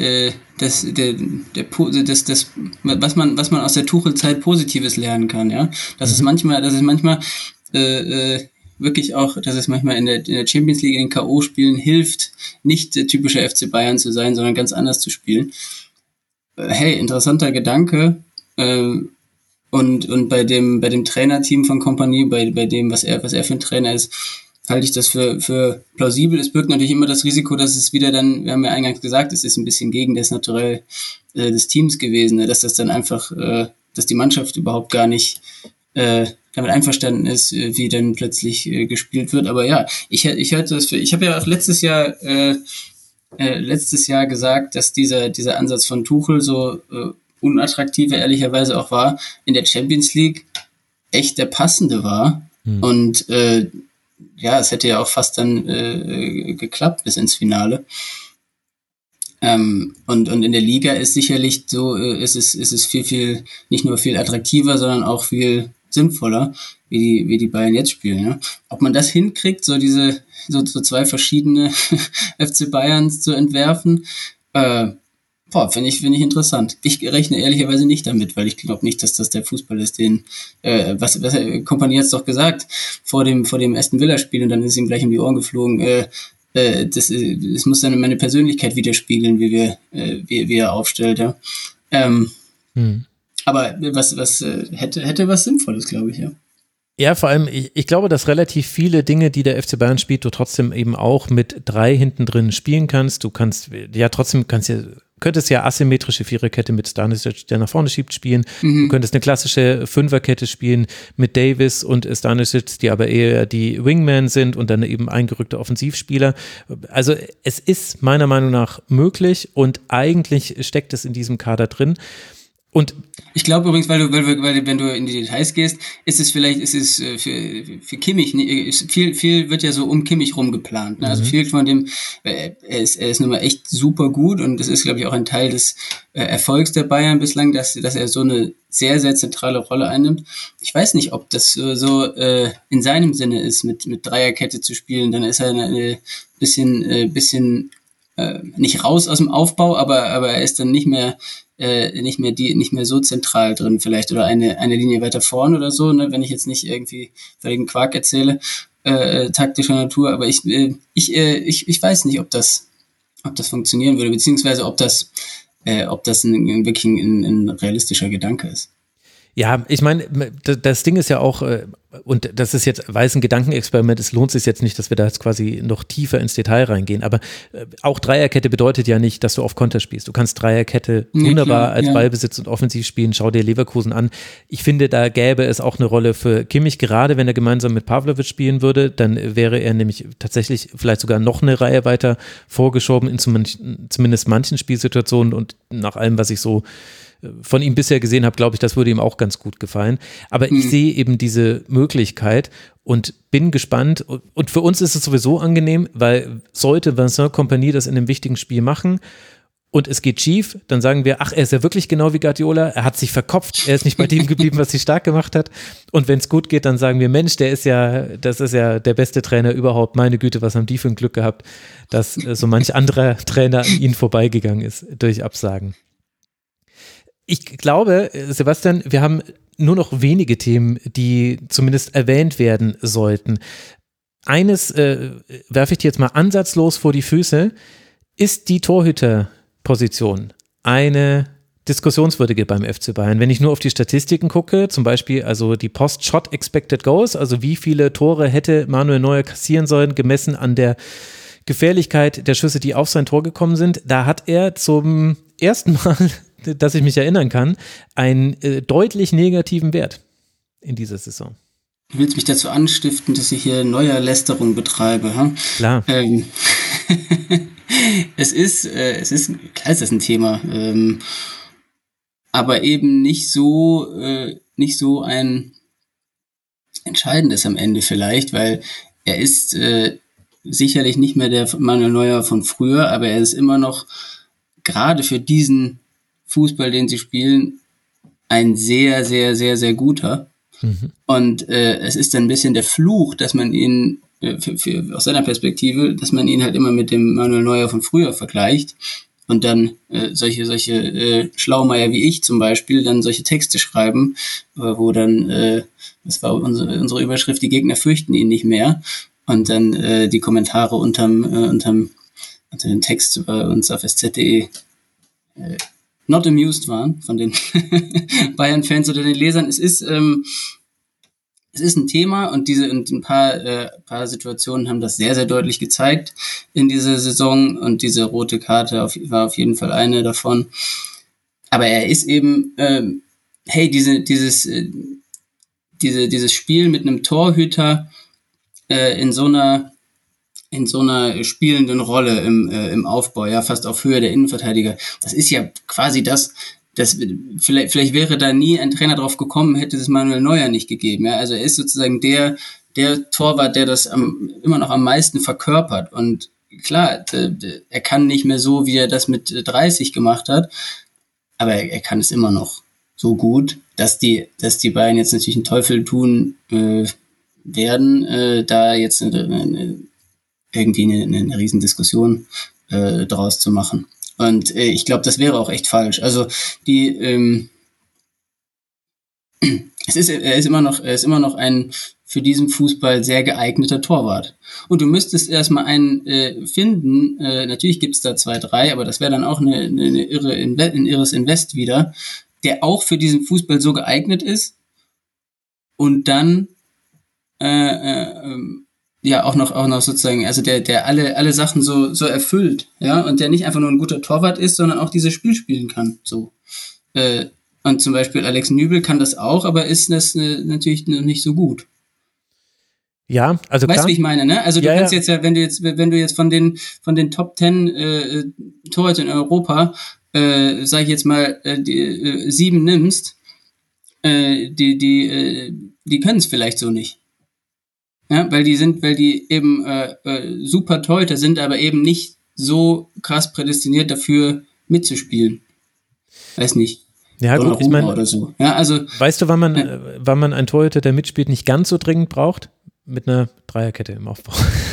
was man aus der Tuchel-Zeit Positives lernen kann, ja. Das ist manchmal wirklich auch, dass es manchmal in der Champions League in den K.O.-Spielen hilft, nicht der typische FC Bayern zu sein, sondern ganz anders zu spielen. Hey, interessanter Gedanke. Und bei dem Trainerteam von Kompany, bei dem, was er für ein Trainer ist, halte ich das für plausibel. Es birgt natürlich immer das Risiko, dass es wieder dann, wir haben ja eingangs gesagt, es ist ein bisschen gegen das Naturell des Teams gewesen, ne? Dass das dann einfach, dass die Mannschaft überhaupt gar nicht damit einverstanden ist, wie dann plötzlich gespielt wird. Aber ja, ich halte das ich habe ja auch letztes Jahr gesagt, dass dieser Ansatz von Tuchel so unattraktiv ehrlicherweise auch war, in der Champions League echt der passende war. Und es hätte ja auch fast dann geklappt bis ins Finale. Und in der Liga ist sicherlich so, ist es viel, nicht nur viel attraktiver, sondern auch viel sinnvoller, wie die Bayern jetzt spielen. Ja? Ob man das hinkriegt, so zwei verschiedene FC Bayerns zu entwerfen, finde ich interessant. Ich rechne ehrlicherweise nicht damit, weil ich glaube nicht, dass das der Fußball ist, den was Kompany hat's doch gesagt vor dem Aston Villa Spiel und dann ist ihm gleich um die Ohren geflogen. Es muss dann meine Persönlichkeit widerspiegeln, wie er aufstellt. Ja. Aber was hätte was Sinnvolles, glaube ich, ja. Ja, vor allem, ich glaube, dass relativ viele Dinge, die der FC Bayern spielt, du trotzdem eben auch mit 3 hinten drin spielen kannst. Du kannst ja trotzdem, könntest ja asymmetrische Viererkette mit Stanisic, der nach vorne schiebt, spielen. Du könntest eine klassische Fünferkette spielen mit Davis und Stanisic, die aber eher die Wingmen sind und dann eben eingerückte Offensivspieler. Also es ist meiner Meinung nach möglich und eigentlich steckt es in diesem Kader drin. Und ich glaube übrigens, weil wenn du in die Details gehst, ist es für Kimmich, viel wird ja so um Kimmich rum geplant. Ne? Also viel von dem, er ist nun mal echt super gut und das ist, glaube ich, auch ein Teil des Erfolgs der Bayern bislang, dass er so eine sehr, sehr zentrale Rolle einnimmt. Ich weiß nicht, ob das so in seinem Sinne ist, mit Dreierkette zu spielen. Dann ist er ein bisschen nicht raus aus dem Aufbau, aber er ist dann nicht mehr so zentral drin vielleicht oder eine Linie weiter vorn oder so, ne, wenn ich jetzt nicht irgendwie völligen Quark erzähle, taktischer Natur, aber ich weiß nicht, ob das funktionieren würde, beziehungsweise ob das wirklich ein realistischer Gedanke ist. ja, ich meine, das Ding ist ja auch, und das ist jetzt, weil es ein Gedankenexperiment ist, lohnt es sich jetzt nicht, dass wir da jetzt quasi noch tiefer ins Detail reingehen, aber auch Dreierkette bedeutet ja nicht, dass du auf Konter spielst. Du kannst Dreierkette wunderbar als Ballbesitz und Offensiv spielen, schau dir Leverkusen an. Ich finde, da gäbe es auch eine Rolle für Kimmich, gerade wenn er gemeinsam mit Pavlovic spielen würde, dann wäre er nämlich tatsächlich vielleicht sogar noch eine Reihe weiter vorgeschoben in zumindest manchen Spielsituationen und nach allem, was ich so von ihm bisher gesehen habe, glaube ich, das würde ihm auch ganz gut gefallen. Aber ich sehe eben diese Möglichkeit und bin gespannt. Und für uns ist es sowieso angenehm, weil sollte Vincent Kompany das in einem wichtigen Spiel machen und es geht schief, dann sagen wir, ach, er ist ja wirklich genau wie Guardiola, er hat sich verkopft, er ist nicht bei dem geblieben, was sie stark gemacht hat. Und wenn es gut geht, dann sagen wir, Mensch, das ist ja der beste Trainer überhaupt, meine Güte, was haben die für ein Glück gehabt, dass so manch anderer Trainer an ihnen vorbeigegangen ist durch Absagen. Ich glaube, Sebastian, wir haben nur noch wenige Themen, die zumindest erwähnt werden sollten. Eines werfe ich dir jetzt mal ansatzlos vor die Füße. Ist die Torhüterposition eine diskussionswürdige beim FC Bayern? Wenn ich nur auf die Statistiken gucke, zum Beispiel also die Post-Shot Expected Goals, also wie viele Tore hätte Manuel Neuer kassieren sollen, gemessen an der Gefährlichkeit der Schüsse, die auf sein Tor gekommen sind, da hat er zum ersten Mal, dass ich mich erinnern kann, einen deutlich negativen Wert in dieser Saison. Du willst mich dazu anstiften, dass ich hier Neuer-Lästerung betreibe, ha? Klar. Es ist klar, ist das ein Thema, aber eben nicht so ein entscheidendes am Ende vielleicht, weil er ist sicherlich nicht mehr der Manuel Neuer von früher, aber er ist immer noch gerade für diesen Fußball, den sie spielen, ein sehr, sehr, sehr, sehr guter. Und es ist dann ein bisschen der Fluch, dass man ihn, aus seiner Perspektive, dass man ihn halt immer mit dem Manuel Neuer von früher vergleicht und dann solche Schlaumeier wie ich zum Beispiel dann solche Texte schreiben, wo dann, das war unsere Überschrift, die Gegner fürchten ihn nicht mehr. Und dann die Kommentare unter dem Text bei uns auf sz.de not amused waren von den Bayern-Fans oder den Lesern. Es ist ein Thema und ein paar Situationen haben das sehr, sehr deutlich gezeigt in dieser Saison und diese rote Karte war auf jeden Fall eine davon. Aber er ist eben, dieses Spiel mit einem Torhüter in so einer spielenden Rolle im Aufbau, ja, fast auf Höhe der Innenverteidiger. Das ist ja quasi das vielleicht wäre da nie ein Trainer drauf gekommen, hätte es Manuel Neuer nicht gegeben, ja. Also er ist sozusagen der Torwart, der das immer noch am meisten verkörpert. Und klar, er kann nicht mehr so, wie er das mit 30 gemacht hat, aber er kann es immer noch so gut, dass die Bayern jetzt natürlich einen Teufel tun werden, da jetzt irgendwie eine Riesendiskussion draus zu machen. Und ich glaube, das wäre auch echt falsch. Also er ist immer noch ein für diesen Fußball sehr geeigneter Torwart. Und du müsstest erstmal einen finden. Natürlich gibt's da 2, 3, aber das wäre dann auch ein irres Invest wieder. der auch für diesen Fußball so geeignet ist und dann ja auch noch sozusagen, also der alle Sachen so erfüllt, ja, und der nicht einfach nur ein guter Torwart ist, sondern auch dieses Spiel spielen kann, so. Und zum Beispiel Alex Nübel kann das auch, aber ist das natürlich noch nicht so gut. Ja, also klar. Weißt du, wie ich meine, ne? Also du kannst jetzt ja, wenn du jetzt von den Top 10 Torhütern in Europa, sag ich jetzt mal, 7 nimmst, die können es vielleicht so nicht. Ja, weil die eben super Torhüter sind, aber eben nicht so krass prädestiniert dafür mitzuspielen. Weiß nicht. Ja, gut, ich meine, oder so. Ja, also, weißt du, wann man einen Torhüter, der mitspielt, nicht ganz so dringend braucht? Mit einer Dreierkette im Aufbau.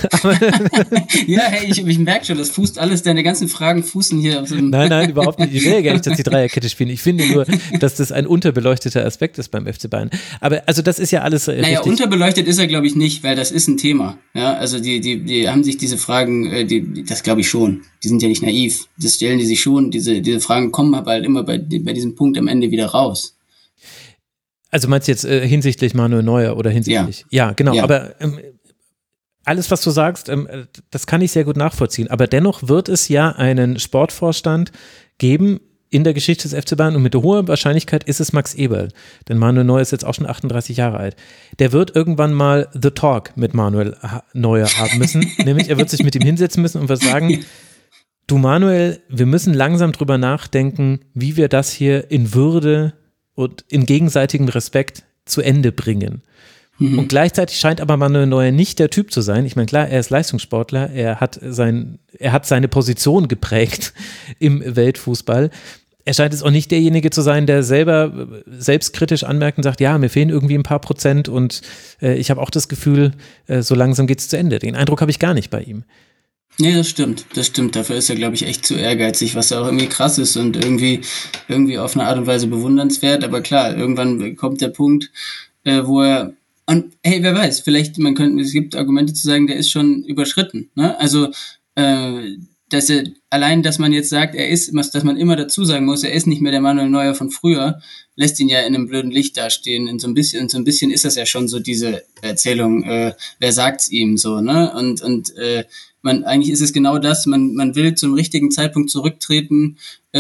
Ja, hey, ich merke schon, das fußt alles, deine ganzen Fragen fußen hier auf so einem. Nein, überhaupt nicht. Ich will ja gar nicht, dass die Dreierkette spielen. Ich finde nur, dass das ein unterbeleuchteter Aspekt ist beim FC Bayern. Aber also das ist ja alles naja, richtig. Unterbeleuchtet ist er, glaube ich, nicht, weil das ist ein Thema. Ja, also die haben sich diese Fragen, das glaube ich schon. Die sind ja nicht naiv. Das stellen die sich schon. Diese Fragen kommen aber halt immer bei diesem Punkt am Ende wieder raus. Also meinst du jetzt hinsichtlich Manuel Neuer oder hinsichtlich? Ja, genau. Ja. Aber alles, was du sagst, das kann ich sehr gut nachvollziehen. Aber dennoch wird es ja einen Sportvorstand geben in der Geschichte des FC Bayern und mit hoher Wahrscheinlichkeit ist es Max Eberl. Denn Manuel Neuer ist jetzt auch schon 38 Jahre alt. Der wird irgendwann mal The Talk mit Manuel Neuer haben müssen. Nämlich er wird sich mit ihm hinsetzen müssen und wird sagen, du Manuel, wir müssen langsam drüber nachdenken, wie wir das hier in Würde und in gegenseitigem Respekt zu Ende bringen. Mhm. Und gleichzeitig scheint aber Manuel Neuer nicht der Typ zu sein. Ich meine, klar, er ist Leistungssportler, er hat seine Position geprägt im Weltfußball. Er scheint jetzt auch nicht derjenige zu sein, der selber selbstkritisch anmerkt und sagt, ja, mir fehlen irgendwie ein paar Prozent und ich habe auch das Gefühl, so langsam geht es zu Ende. Den Eindruck habe ich gar nicht bei ihm. Nee, das stimmt. Dafür ist er, glaube ich, echt zu ehrgeizig, was ja auch irgendwie krass ist und irgendwie auf eine Art und Weise bewundernswert. Aber klar, irgendwann kommt der Punkt, wo er, und hey, wer weiß, vielleicht, es gibt Argumente zu sagen, der ist schon überschritten, ne? Also, dass man jetzt sagt, dass man immer dazu sagen muss, er ist nicht mehr der Manuel Neuer von früher, lässt ihn ja in einem blöden Licht dastehen. Und so ein bisschen ist das ja schon so diese Erzählung, wer sagt's ihm so, ne? Und eigentlich ist es genau das, man will zum richtigen Zeitpunkt zurücktreten,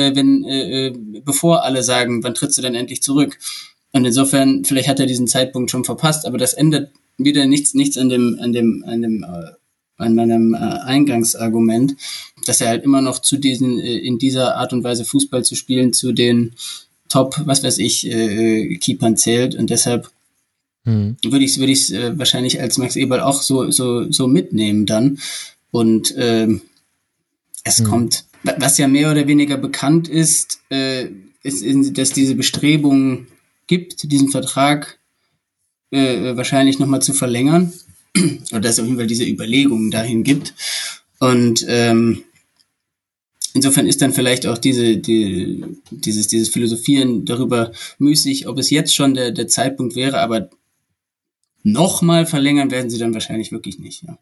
bevor alle sagen, wann trittst du denn endlich zurück? Und insofern, vielleicht hat er diesen Zeitpunkt schon verpasst, aber das ändert wieder nichts an meinem Eingangsargument, dass er halt immer noch zu in dieser Art und Weise Fußball zu spielen, zu den Top, was weiß ich, Keepern zählt. Und deshalb würde ich es wahrscheinlich als Max Eberl auch so mitnehmen dann. Und es kommt, was ja mehr oder weniger bekannt ist, dass diese Bestrebungen gibt, diesen Vertrag wahrscheinlich nochmal zu verlängern. Oder dass es auf jeden Fall diese Überlegungen dahin gibt. Und insofern ist dann vielleicht auch dieses Philosophieren darüber müßig, ob es jetzt schon der Zeitpunkt wäre, aber nochmal verlängern werden sie dann wahrscheinlich wirklich nicht, ja.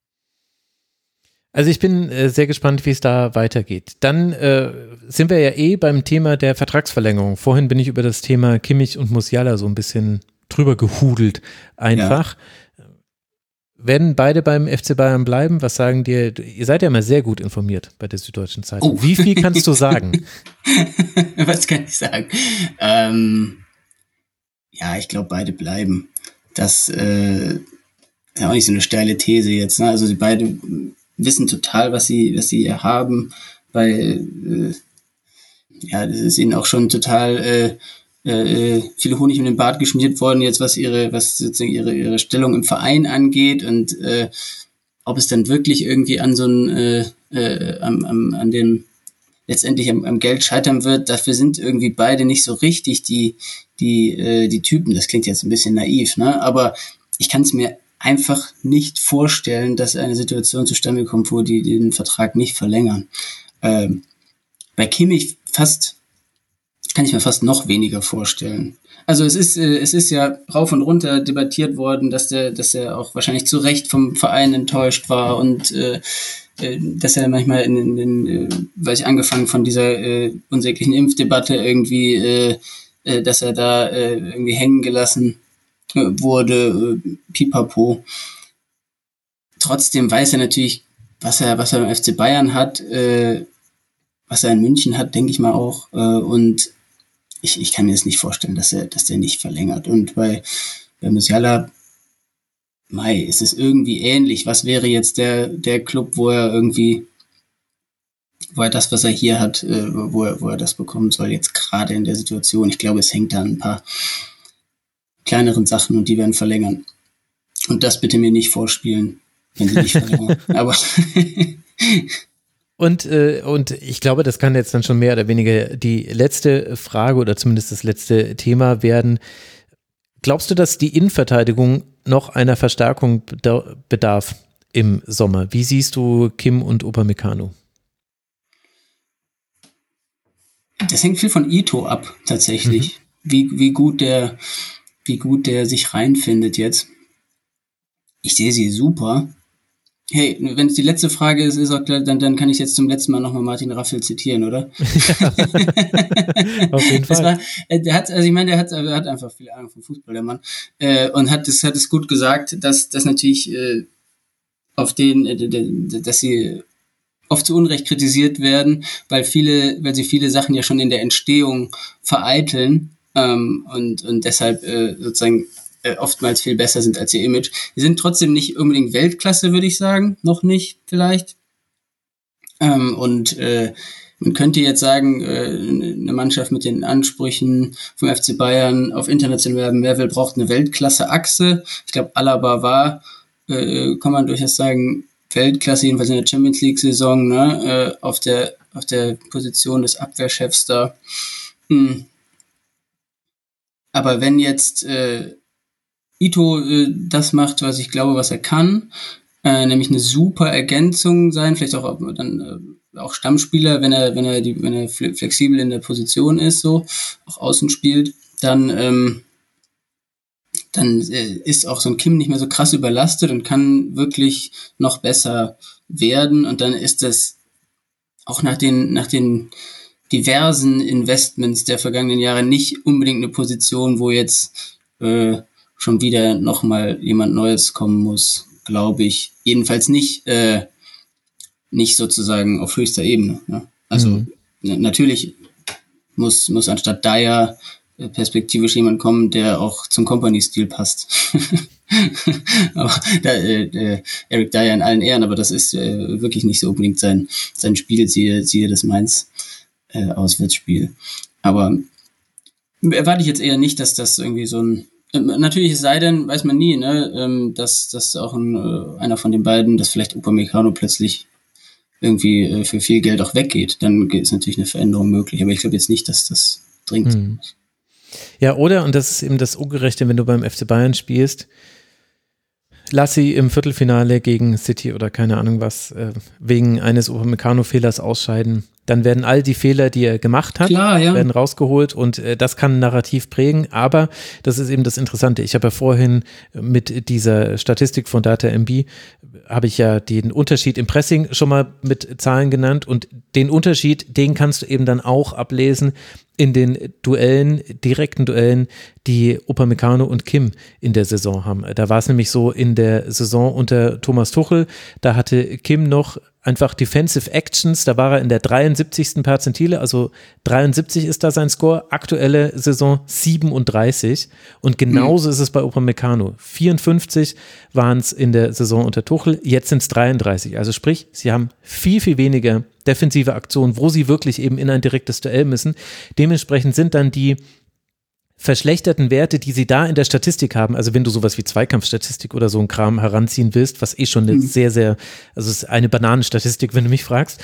Also ich bin sehr gespannt, wie es da weitergeht. Dann sind wir ja beim Thema der Vertragsverlängerung. Vorhin bin ich über das Thema Kimmich und Musiala so ein bisschen drüber gehudelt einfach. Ja. Werden beide beim FC Bayern bleiben? Was sagen dir? Ihr seid ja immer sehr gut informiert bei der Süddeutschen Zeitung. Oh. Wie viel kannst du sagen? Was kann ich sagen? Ja, ich glaube, beide bleiben. Das ist ja auch nicht so eine steile These jetzt. Ne? Also die beiden wissen total, was sie haben, weil das ist ihnen auch schon total viel Honig um den Bart geschmiert worden jetzt, was sozusagen ihre Stellung im Verein angeht und ob es dann wirklich irgendwie an so an dem letztendlich am Geld scheitern wird, dafür sind irgendwie beide nicht so richtig die Typen. Das klingt jetzt ein bisschen naiv, ne? Aber ich kann es mir einfach nicht vorstellen, dass eine Situation zustande kommt, wo die den Vertrag nicht verlängern. Bei Kimmich kann ich mir fast noch weniger vorstellen. Also es ist ja rauf und runter debattiert worden, dass er auch wahrscheinlich zu Recht vom Verein enttäuscht war und dass er manchmal weiß ich, angefangen von dieser unsäglichen Impfdebatte irgendwie, dass er da irgendwie hängen gelassen wurde, pipapo. Trotzdem weiß er natürlich, was er beim FC Bayern hat, was er in München hat, denke ich mal auch. Und ich kann mir das nicht vorstellen, dass der nicht verlängert. Und bei Musiala, ist es irgendwie ähnlich. Was wäre jetzt der Club, wo er das, was er hier hat, wo er das bekommen soll, jetzt gerade in der Situation? Ich glaube, es hängt da an ein paar kleineren Sachen und die werden verlängern. Und das bitte mir nicht vorspielen, wenn sie nicht verlängern. Aber Und ich glaube, das kann jetzt dann schon mehr oder weniger die letzte Frage oder zumindest das letzte Thema werden. Glaubst du, dass die Innenverteidigung noch einer Verstärkung bedarf im Sommer? Wie siehst du Kim und Upamecano? Das hängt viel von Ito ab, tatsächlich. Wie gut der sich reinfindet jetzt. Ich sehe sie super. Hey, wenn es die letzte Frage ist auch klar, dann kann ich jetzt zum letzten Mal nochmal Martin Raffel zitieren, oder? Ja. Auf jeden Fall. Der hat einfach viel Ahnung vom Fußball, der Mann. Und hat es gut gesagt, dass natürlich dass sie oft zu Unrecht kritisiert werden, weil sie viele Sachen ja schon in der Entstehung vereiteln und deshalb sozusagen oftmals viel besser sind als ihr Image. Die sind trotzdem nicht unbedingt Weltklasse, würde ich sagen. Noch nicht, vielleicht. Man könnte jetzt sagen, eine Mannschaft mit den Ansprüchen vom FC Bayern auf internationalem Level braucht eine Weltklasse-Achse. Ich glaube, Alaba war, kann man durchaus sagen, Weltklasse, jedenfalls in der Champions League-Saison, ne, auf der Position des Abwehrchefs da. Aber wenn jetzt Ito das macht, was ich glaube, was er kann, nämlich eine super Ergänzung sein, vielleicht auch auch Stammspieler, wenn er flexibel in der Position ist, so auch außen spielt, dann ist auch so ein Kim nicht mehr so krass überlastet und kann wirklich noch besser werden. Und dann ist das auch nach den diversen Investments der vergangenen Jahre nicht unbedingt eine Position, wo jetzt schon wieder nochmal jemand Neues kommen muss, glaube ich. Jedenfalls nicht sozusagen auf höchster Ebene. Ja. Also natürlich muss anstatt Dyer perspektivisch jemand kommen, der auch zum Company-Stil passt. Aber Eric Dyer in allen Ehren, aber das ist wirklich nicht so unbedingt sein Spiel, siehe das Mainz Auswärtsspiel. Aber erwarte ich jetzt eher nicht, dass das irgendwie so ein natürlich, es sei denn, weiß man nie, ne, dass auch einer von den beiden, dass vielleicht Upamecano plötzlich irgendwie für viel Geld auch weggeht. Dann ist natürlich eine Veränderung möglich. Aber ich glaube jetzt nicht, dass das dringend ist. Ja, oder, und das ist eben das Ungerechte, wenn du beim FC Bayern spielst, lass sie im Viertelfinale gegen City oder keine Ahnung was, wegen eines Upamecano-Fehlers ausscheiden. Dann werden all die Fehler, die er gemacht hat, werden rausgeholt und das kann ein Narrativ prägen, aber das ist eben das Interessante. Ich habe ja vorhin mit dieser Statistik von DataMB habe ich ja den Unterschied im Pressing schon mal mit Zahlen genannt und den Unterschied, den kannst du eben dann auch ablesen in den direkten Duellen, die Upamecano und Kim in der Saison haben. Da war es nämlich so in der Saison unter Thomas Tuchel, da hatte Kim noch einfach Defensive Actions, da war er in der 73. Perzentile, also 73 ist da sein Score, aktuelle Saison 37 und genauso ist es bei Upamecano. 54 waren es in der Saison unter Tuchel, jetzt sind es 33, also sprich, sie haben viel, viel weniger defensive Aktionen, wo sie wirklich eben in ein direktes Duell müssen. Dementsprechend sind dann die verschlechterten Werte, die sie da in der Statistik haben, also wenn du sowas wie Zweikampfstatistik oder so ein Kram heranziehen willst, was schon eine sehr, sehr, also es ist eine Bananenstatistik, wenn du mich fragst,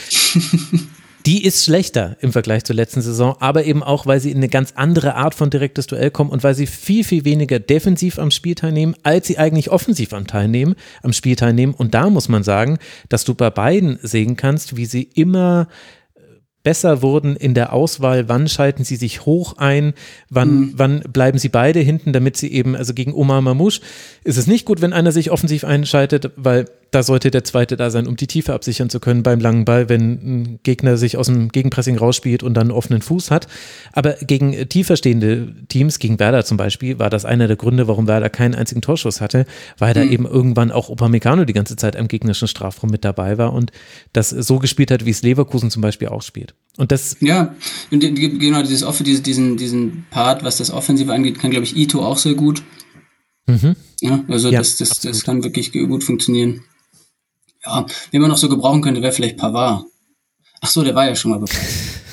die ist schlechter im Vergleich zur letzten Saison, aber eben auch, weil sie in eine ganz andere Art von direktes Duell kommen und weil sie viel, viel weniger defensiv am Spiel teilnehmen, als sie eigentlich offensiv am Spiel teilnehmen. Und da muss man sagen, dass du bei beiden sehen kannst, wie sie immer besser wurden in der Auswahl, wann schalten sie sich hoch ein, wann bleiben sie beide hinten, damit sie eben, also gegen Omar Mamouche ist es nicht gut, wenn einer sich offensiv einschaltet, weil da sollte der Zweite da sein, um die Tiefe absichern zu können beim langen Ball, wenn ein Gegner sich aus dem Gegenpressing rausspielt und dann einen offenen Fuß hat. Aber gegen tiefer stehende Teams, gegen Werder zum Beispiel, war das einer der Gründe, warum Werder keinen einzigen Torschuss hatte, weil da eben irgendwann auch Upamecano die ganze Zeit am gegnerischen Strafraum mit dabei war und das so gespielt hat, wie es Leverkusen zum Beispiel auch spielt. Und das ja, und genau, diesen Part, was das Offensive angeht, kann, glaube ich, Ito auch sehr gut. Ja, also das kann wirklich gut funktionieren. Ja, wen man noch so gebrauchen könnte, wäre vielleicht Pavard. Ach so, der war ja schon mal befreit.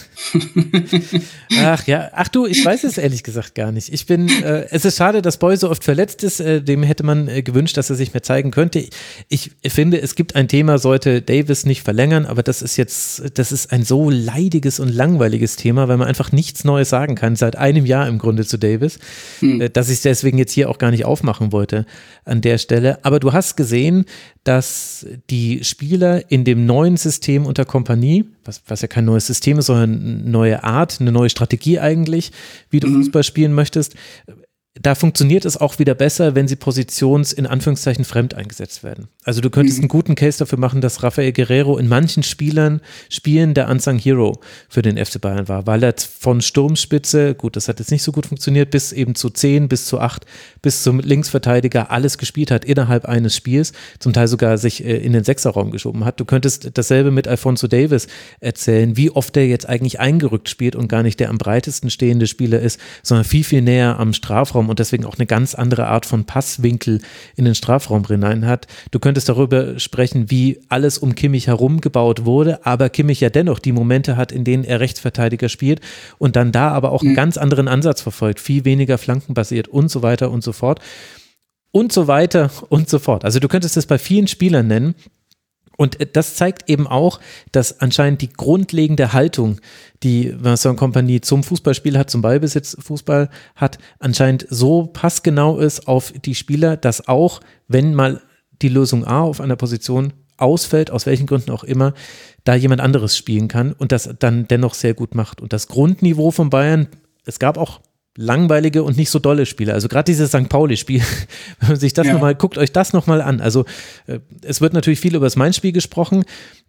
Ach du, ich weiß es ehrlich gesagt gar nicht. Es ist schade, dass Boy so oft verletzt ist, dem hätte man gewünscht, dass er sich mehr zeigen könnte. Ich finde, es gibt ein Thema, sollte Davis nicht verlängern, aber das ist ein so leidiges und langweiliges Thema, weil man einfach nichts Neues sagen kann, seit einem Jahr im Grunde zu Davis, dass ich es deswegen jetzt hier auch gar nicht aufmachen wollte an der Stelle. Aber du hast gesehen, dass die Spieler in dem neuen System unter Kompanie, was ja kein neues System ist, sondern eine neue Art, eine neue Strategie eigentlich, wie du Fußball spielen möchtest, da funktioniert es auch wieder besser, wenn sie in Anführungszeichen fremd eingesetzt werden. Also du könntest einen guten Case dafür machen, dass Rafael Guerreiro in manchen Spielen der Unsung Hero für den FC Bayern war, weil er von Sturmspitze, gut, das hat jetzt nicht so gut funktioniert, bis eben zu 10, bis zu 8, bis zum Linksverteidiger alles gespielt hat innerhalb eines Spiels, zum Teil sogar sich in den Sechserraum geschoben hat. Du könntest dasselbe mit Alphonso Davies erzählen, wie oft der jetzt eigentlich eingerückt spielt und gar nicht der am breitesten stehende Spieler ist, sondern viel, viel näher am Strafraum und deswegen auch eine ganz andere Art von Passwinkel in den Strafraum hinein hat. Du könntest darüber sprechen, wie alles um Kimmich herum gebaut wurde, aber Kimmich ja dennoch die Momente hat, in denen er Rechtsverteidiger spielt und dann da aber auch einen ganz anderen Ansatz verfolgt, viel weniger flankenbasiert und so weiter und so fort. Und so weiter und so fort. Also du könntest das bei vielen Spielern nennen. Und das zeigt eben auch, dass anscheinend die grundlegende Haltung, die Vincent Kompany zum Fußballspiel hat, zum Ballbesitzfußball hat, anscheinend so passgenau ist auf die Spieler, dass auch, wenn mal die Lösung A auf einer Position ausfällt, aus welchen Gründen auch immer, da jemand anderes spielen kann und das dann dennoch sehr gut macht. Und das Grundniveau von Bayern, es gab auch langweilige und nicht so dolle Spiele. Also gerade dieses St. Pauli-Spiel, wenn man sich das nochmal, guckt euch das nochmal an. Also es wird natürlich viel über das Mainz-Spiel gesprochen.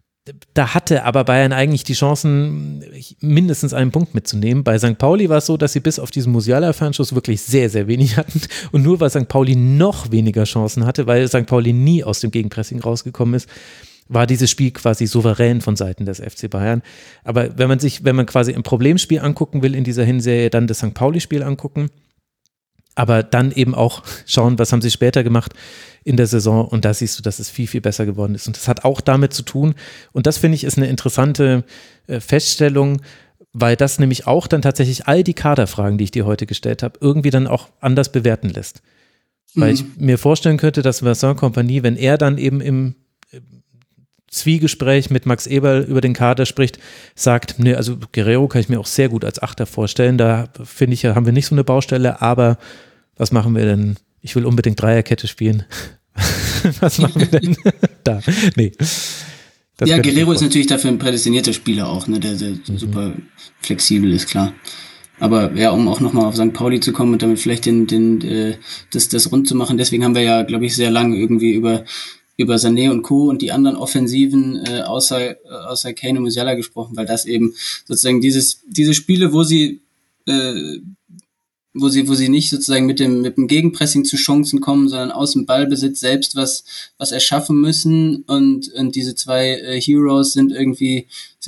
Da hatte aber Bayern eigentlich die Chancen, mindestens einen Punkt mitzunehmen. Bei St. Pauli war es so, dass sie bis auf diesen Musiala-Fernschuss wirklich sehr, sehr wenig hatten. Und nur weil St. Pauli noch weniger Chancen hatte, weil St. Pauli nie aus dem Gegenpressing rausgekommen ist, war dieses Spiel quasi souverän von Seiten des FC Bayern. Aber wenn man quasi ein Problemspiel angucken will in dieser Hinserie, dann das St. Pauli-Spiel angucken, aber dann eben auch schauen, was haben sie später gemacht in der Saison und da siehst du, dass es viel, viel besser geworden ist und das hat auch damit zu tun und das finde ich ist eine interessante Feststellung, weil das nämlich auch dann tatsächlich all die Kaderfragen, die ich dir heute gestellt habe, irgendwie dann auch anders bewerten lässt. Weil ich mir vorstellen könnte, dass Vincent Kompany, wenn er dann eben im Zwiegespräch mit Max Eberl über den Kader spricht, sagt, ne, also Guerreiro kann ich mir auch sehr gut als Achter vorstellen, da finde ich, haben wir nicht so eine Baustelle, aber was machen wir denn? Ich will unbedingt Dreierkette spielen. Was machen wir denn da? Nee. Ja, Guerreiro ist natürlich dafür ein prädestinierter Spieler auch, ne, der super flexibel ist, klar. Aber ja, um auch nochmal auf St. Pauli zu kommen und damit vielleicht das rund zu machen, deswegen haben wir ja, glaube ich, sehr lange irgendwie über Sané und Co. und die anderen Offensiven außer Kane und Musiala gesprochen, weil das eben sozusagen diese Spiele, wo sie nicht sozusagen mit dem Gegenpressing zu Chancen kommen, sondern aus dem Ballbesitz selbst was erschaffen müssen und diese zwei Heroes sind irgendwie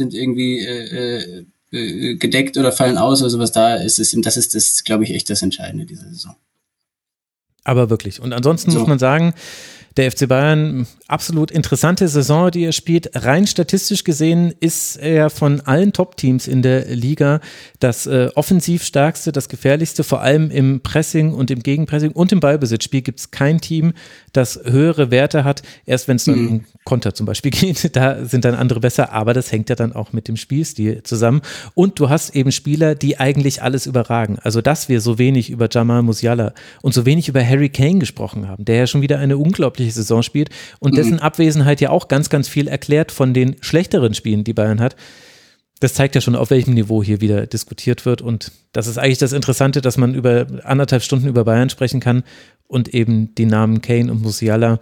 gedeckt oder fallen aus oder sowas da ist, das ist das, glaube ich, echt das Entscheidende dieser Saison. Aber wirklich. Und ansonsten muss man sagen, der FC Bayern, absolut interessante Saison, die er spielt. Rein statistisch gesehen ist er von allen Top-Teams in der Liga das offensiv stärkste, das gefährlichste, vor allem im Pressing und im Gegenpressing und im Ballbesitzspiel gibt es kein Team, das höhere Werte hat. Erst wenn es dann um Konter zum Beispiel geht, da sind dann andere besser, aber das hängt ja dann auch mit dem Spielstil zusammen. Und du hast eben Spieler, die eigentlich alles überragen. Also, dass wir so wenig über Jamal Musiala und so wenig über Harry Kane gesprochen haben, der ja schon wieder eine unglaubliche Saison spielt und dessen Abwesenheit ja auch ganz, ganz viel erklärt von den schlechteren Spielen, die Bayern hat. Das zeigt ja schon, auf welchem Niveau hier wieder diskutiert wird und das ist eigentlich das Interessante, dass man über 1,5 Stunden über Bayern sprechen kann und eben die Namen Kane und Musiala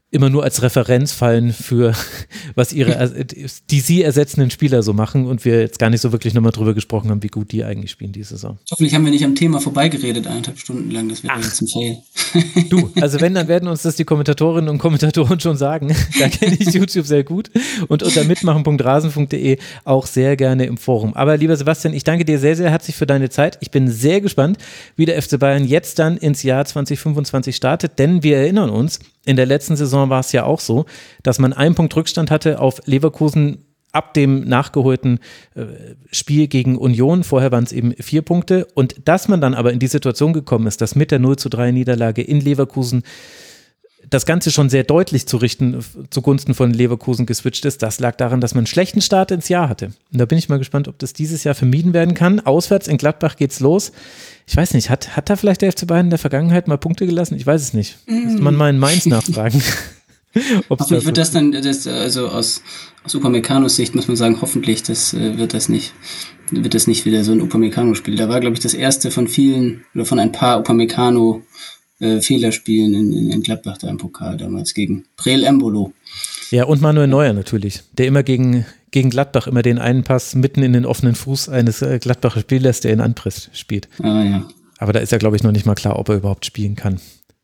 immer nur als Referenz fallen für was die sie ersetzenden Spieler so machen und wir jetzt gar nicht so wirklich nochmal drüber gesprochen haben, wie gut die eigentlich spielen diese Saison. Hoffentlich haben wir nicht am Thema vorbeigeredet, 1,5 Stunden lang, das wäre jetzt ein Fail. Du, also wenn, dann werden uns das die Kommentatorinnen und Kommentatoren schon sagen. Da kenne ich YouTube sehr gut und unter mitmachen.rasen.de auch sehr gerne im Forum. Aber lieber Sebastian, ich danke dir sehr, sehr herzlich für deine Zeit. Ich bin sehr gespannt, wie der FC Bayern jetzt dann ins Jahr 2025 startet, denn wir erinnern uns, in der letzten Saison war es ja auch so, dass man 1 Punkt Rückstand hatte auf Leverkusen ab dem nachgeholten Spiel gegen Union. Vorher waren es eben 4 Punkte. Und dass man dann aber in die Situation gekommen ist, dass mit der 0:3 Niederlage in Leverkusen das Ganze schon sehr deutlich zugunsten von Leverkusen geswitcht ist, das lag daran, dass man einen schlechten Start ins Jahr hatte. Und da bin ich mal gespannt, ob das dieses Jahr vermieden werden kann. Auswärts in Gladbach geht's los. Ich weiß nicht, hat da vielleicht der FC Bayern in der Vergangenheit mal Punkte gelassen? Ich weiß es nicht. Müsste man mal in Mainz nachfragen. Hoffentlich wird das dann, also aus Upameccanos Sicht muss man sagen, hoffentlich wird das nicht wieder so ein Upamecano-Spiel. Da war, glaube ich, das erste von vielen oder von ein paar Upamecano Fehlerspielen in Gladbach da im Pokal damals gegen Breel Embolo. Ja, und Manuel Neuer natürlich, der immer gegen Gladbach immer den einen Pass mitten in den offenen Fuß eines Gladbacher Spielers, der in Anpress spielt. Ah, ja. Aber da ist ja, glaube ich, noch nicht mal klar, ob er überhaupt spielen kann.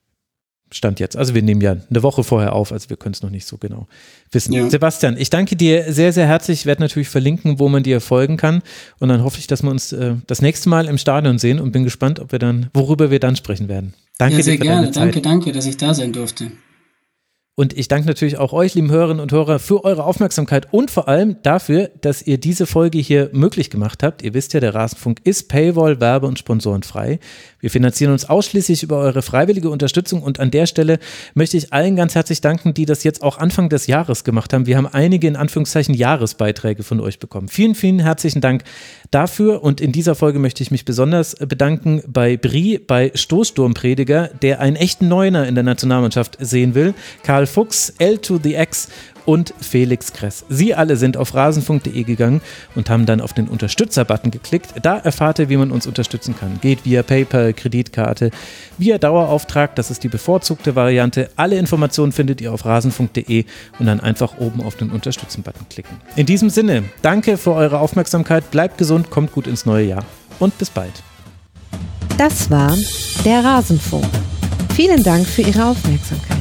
Stand jetzt. Also wir nehmen ja eine Woche vorher auf, also wir können es noch nicht so genau wissen. Ja. Sebastian, ich danke dir sehr, sehr herzlich. Ich werde natürlich verlinken, wo man dir folgen kann. Und dann hoffe ich, dass wir uns das nächste Mal im Stadion sehen und bin gespannt, worüber wir dann sprechen werden. Danke dir für deine Zeit. Danke, dass ich da sein durfte. Und ich danke natürlich auch euch, lieben Hörerinnen und Hörer, für eure Aufmerksamkeit und vor allem dafür, dass ihr diese Folge hier möglich gemacht habt. Ihr wisst ja, der Rasenfunk ist Paywall, Werbe- und Sponsorenfrei. Wir finanzieren uns ausschließlich über eure freiwillige Unterstützung und an der Stelle möchte ich allen ganz herzlich danken, die das jetzt auch Anfang des Jahres gemacht haben. Wir haben einige in Anführungszeichen Jahresbeiträge von euch bekommen. Vielen, vielen herzlichen Dank dafür und in dieser Folge möchte ich mich besonders bedanken bei Brie, bei Stoßsturmprediger, der einen echten Neuner in der Nationalmannschaft sehen will, Karl Fuchs, L to the X und Felix Kress. Sie alle sind auf rasenfunk.de gegangen und haben dann auf den Unterstützer-Button geklickt. Da erfahrt ihr, wie man uns unterstützen kann. Geht via PayPal, Kreditkarte, via Dauerauftrag, das ist die bevorzugte Variante. Alle Informationen findet ihr auf rasenfunk.de und dann einfach oben auf den Unterstützen-Button klicken. In diesem Sinne, danke für eure Aufmerksamkeit, bleibt gesund, kommt gut ins neue Jahr und bis bald. Das war der Rasenfunk. Vielen Dank für Ihre Aufmerksamkeit.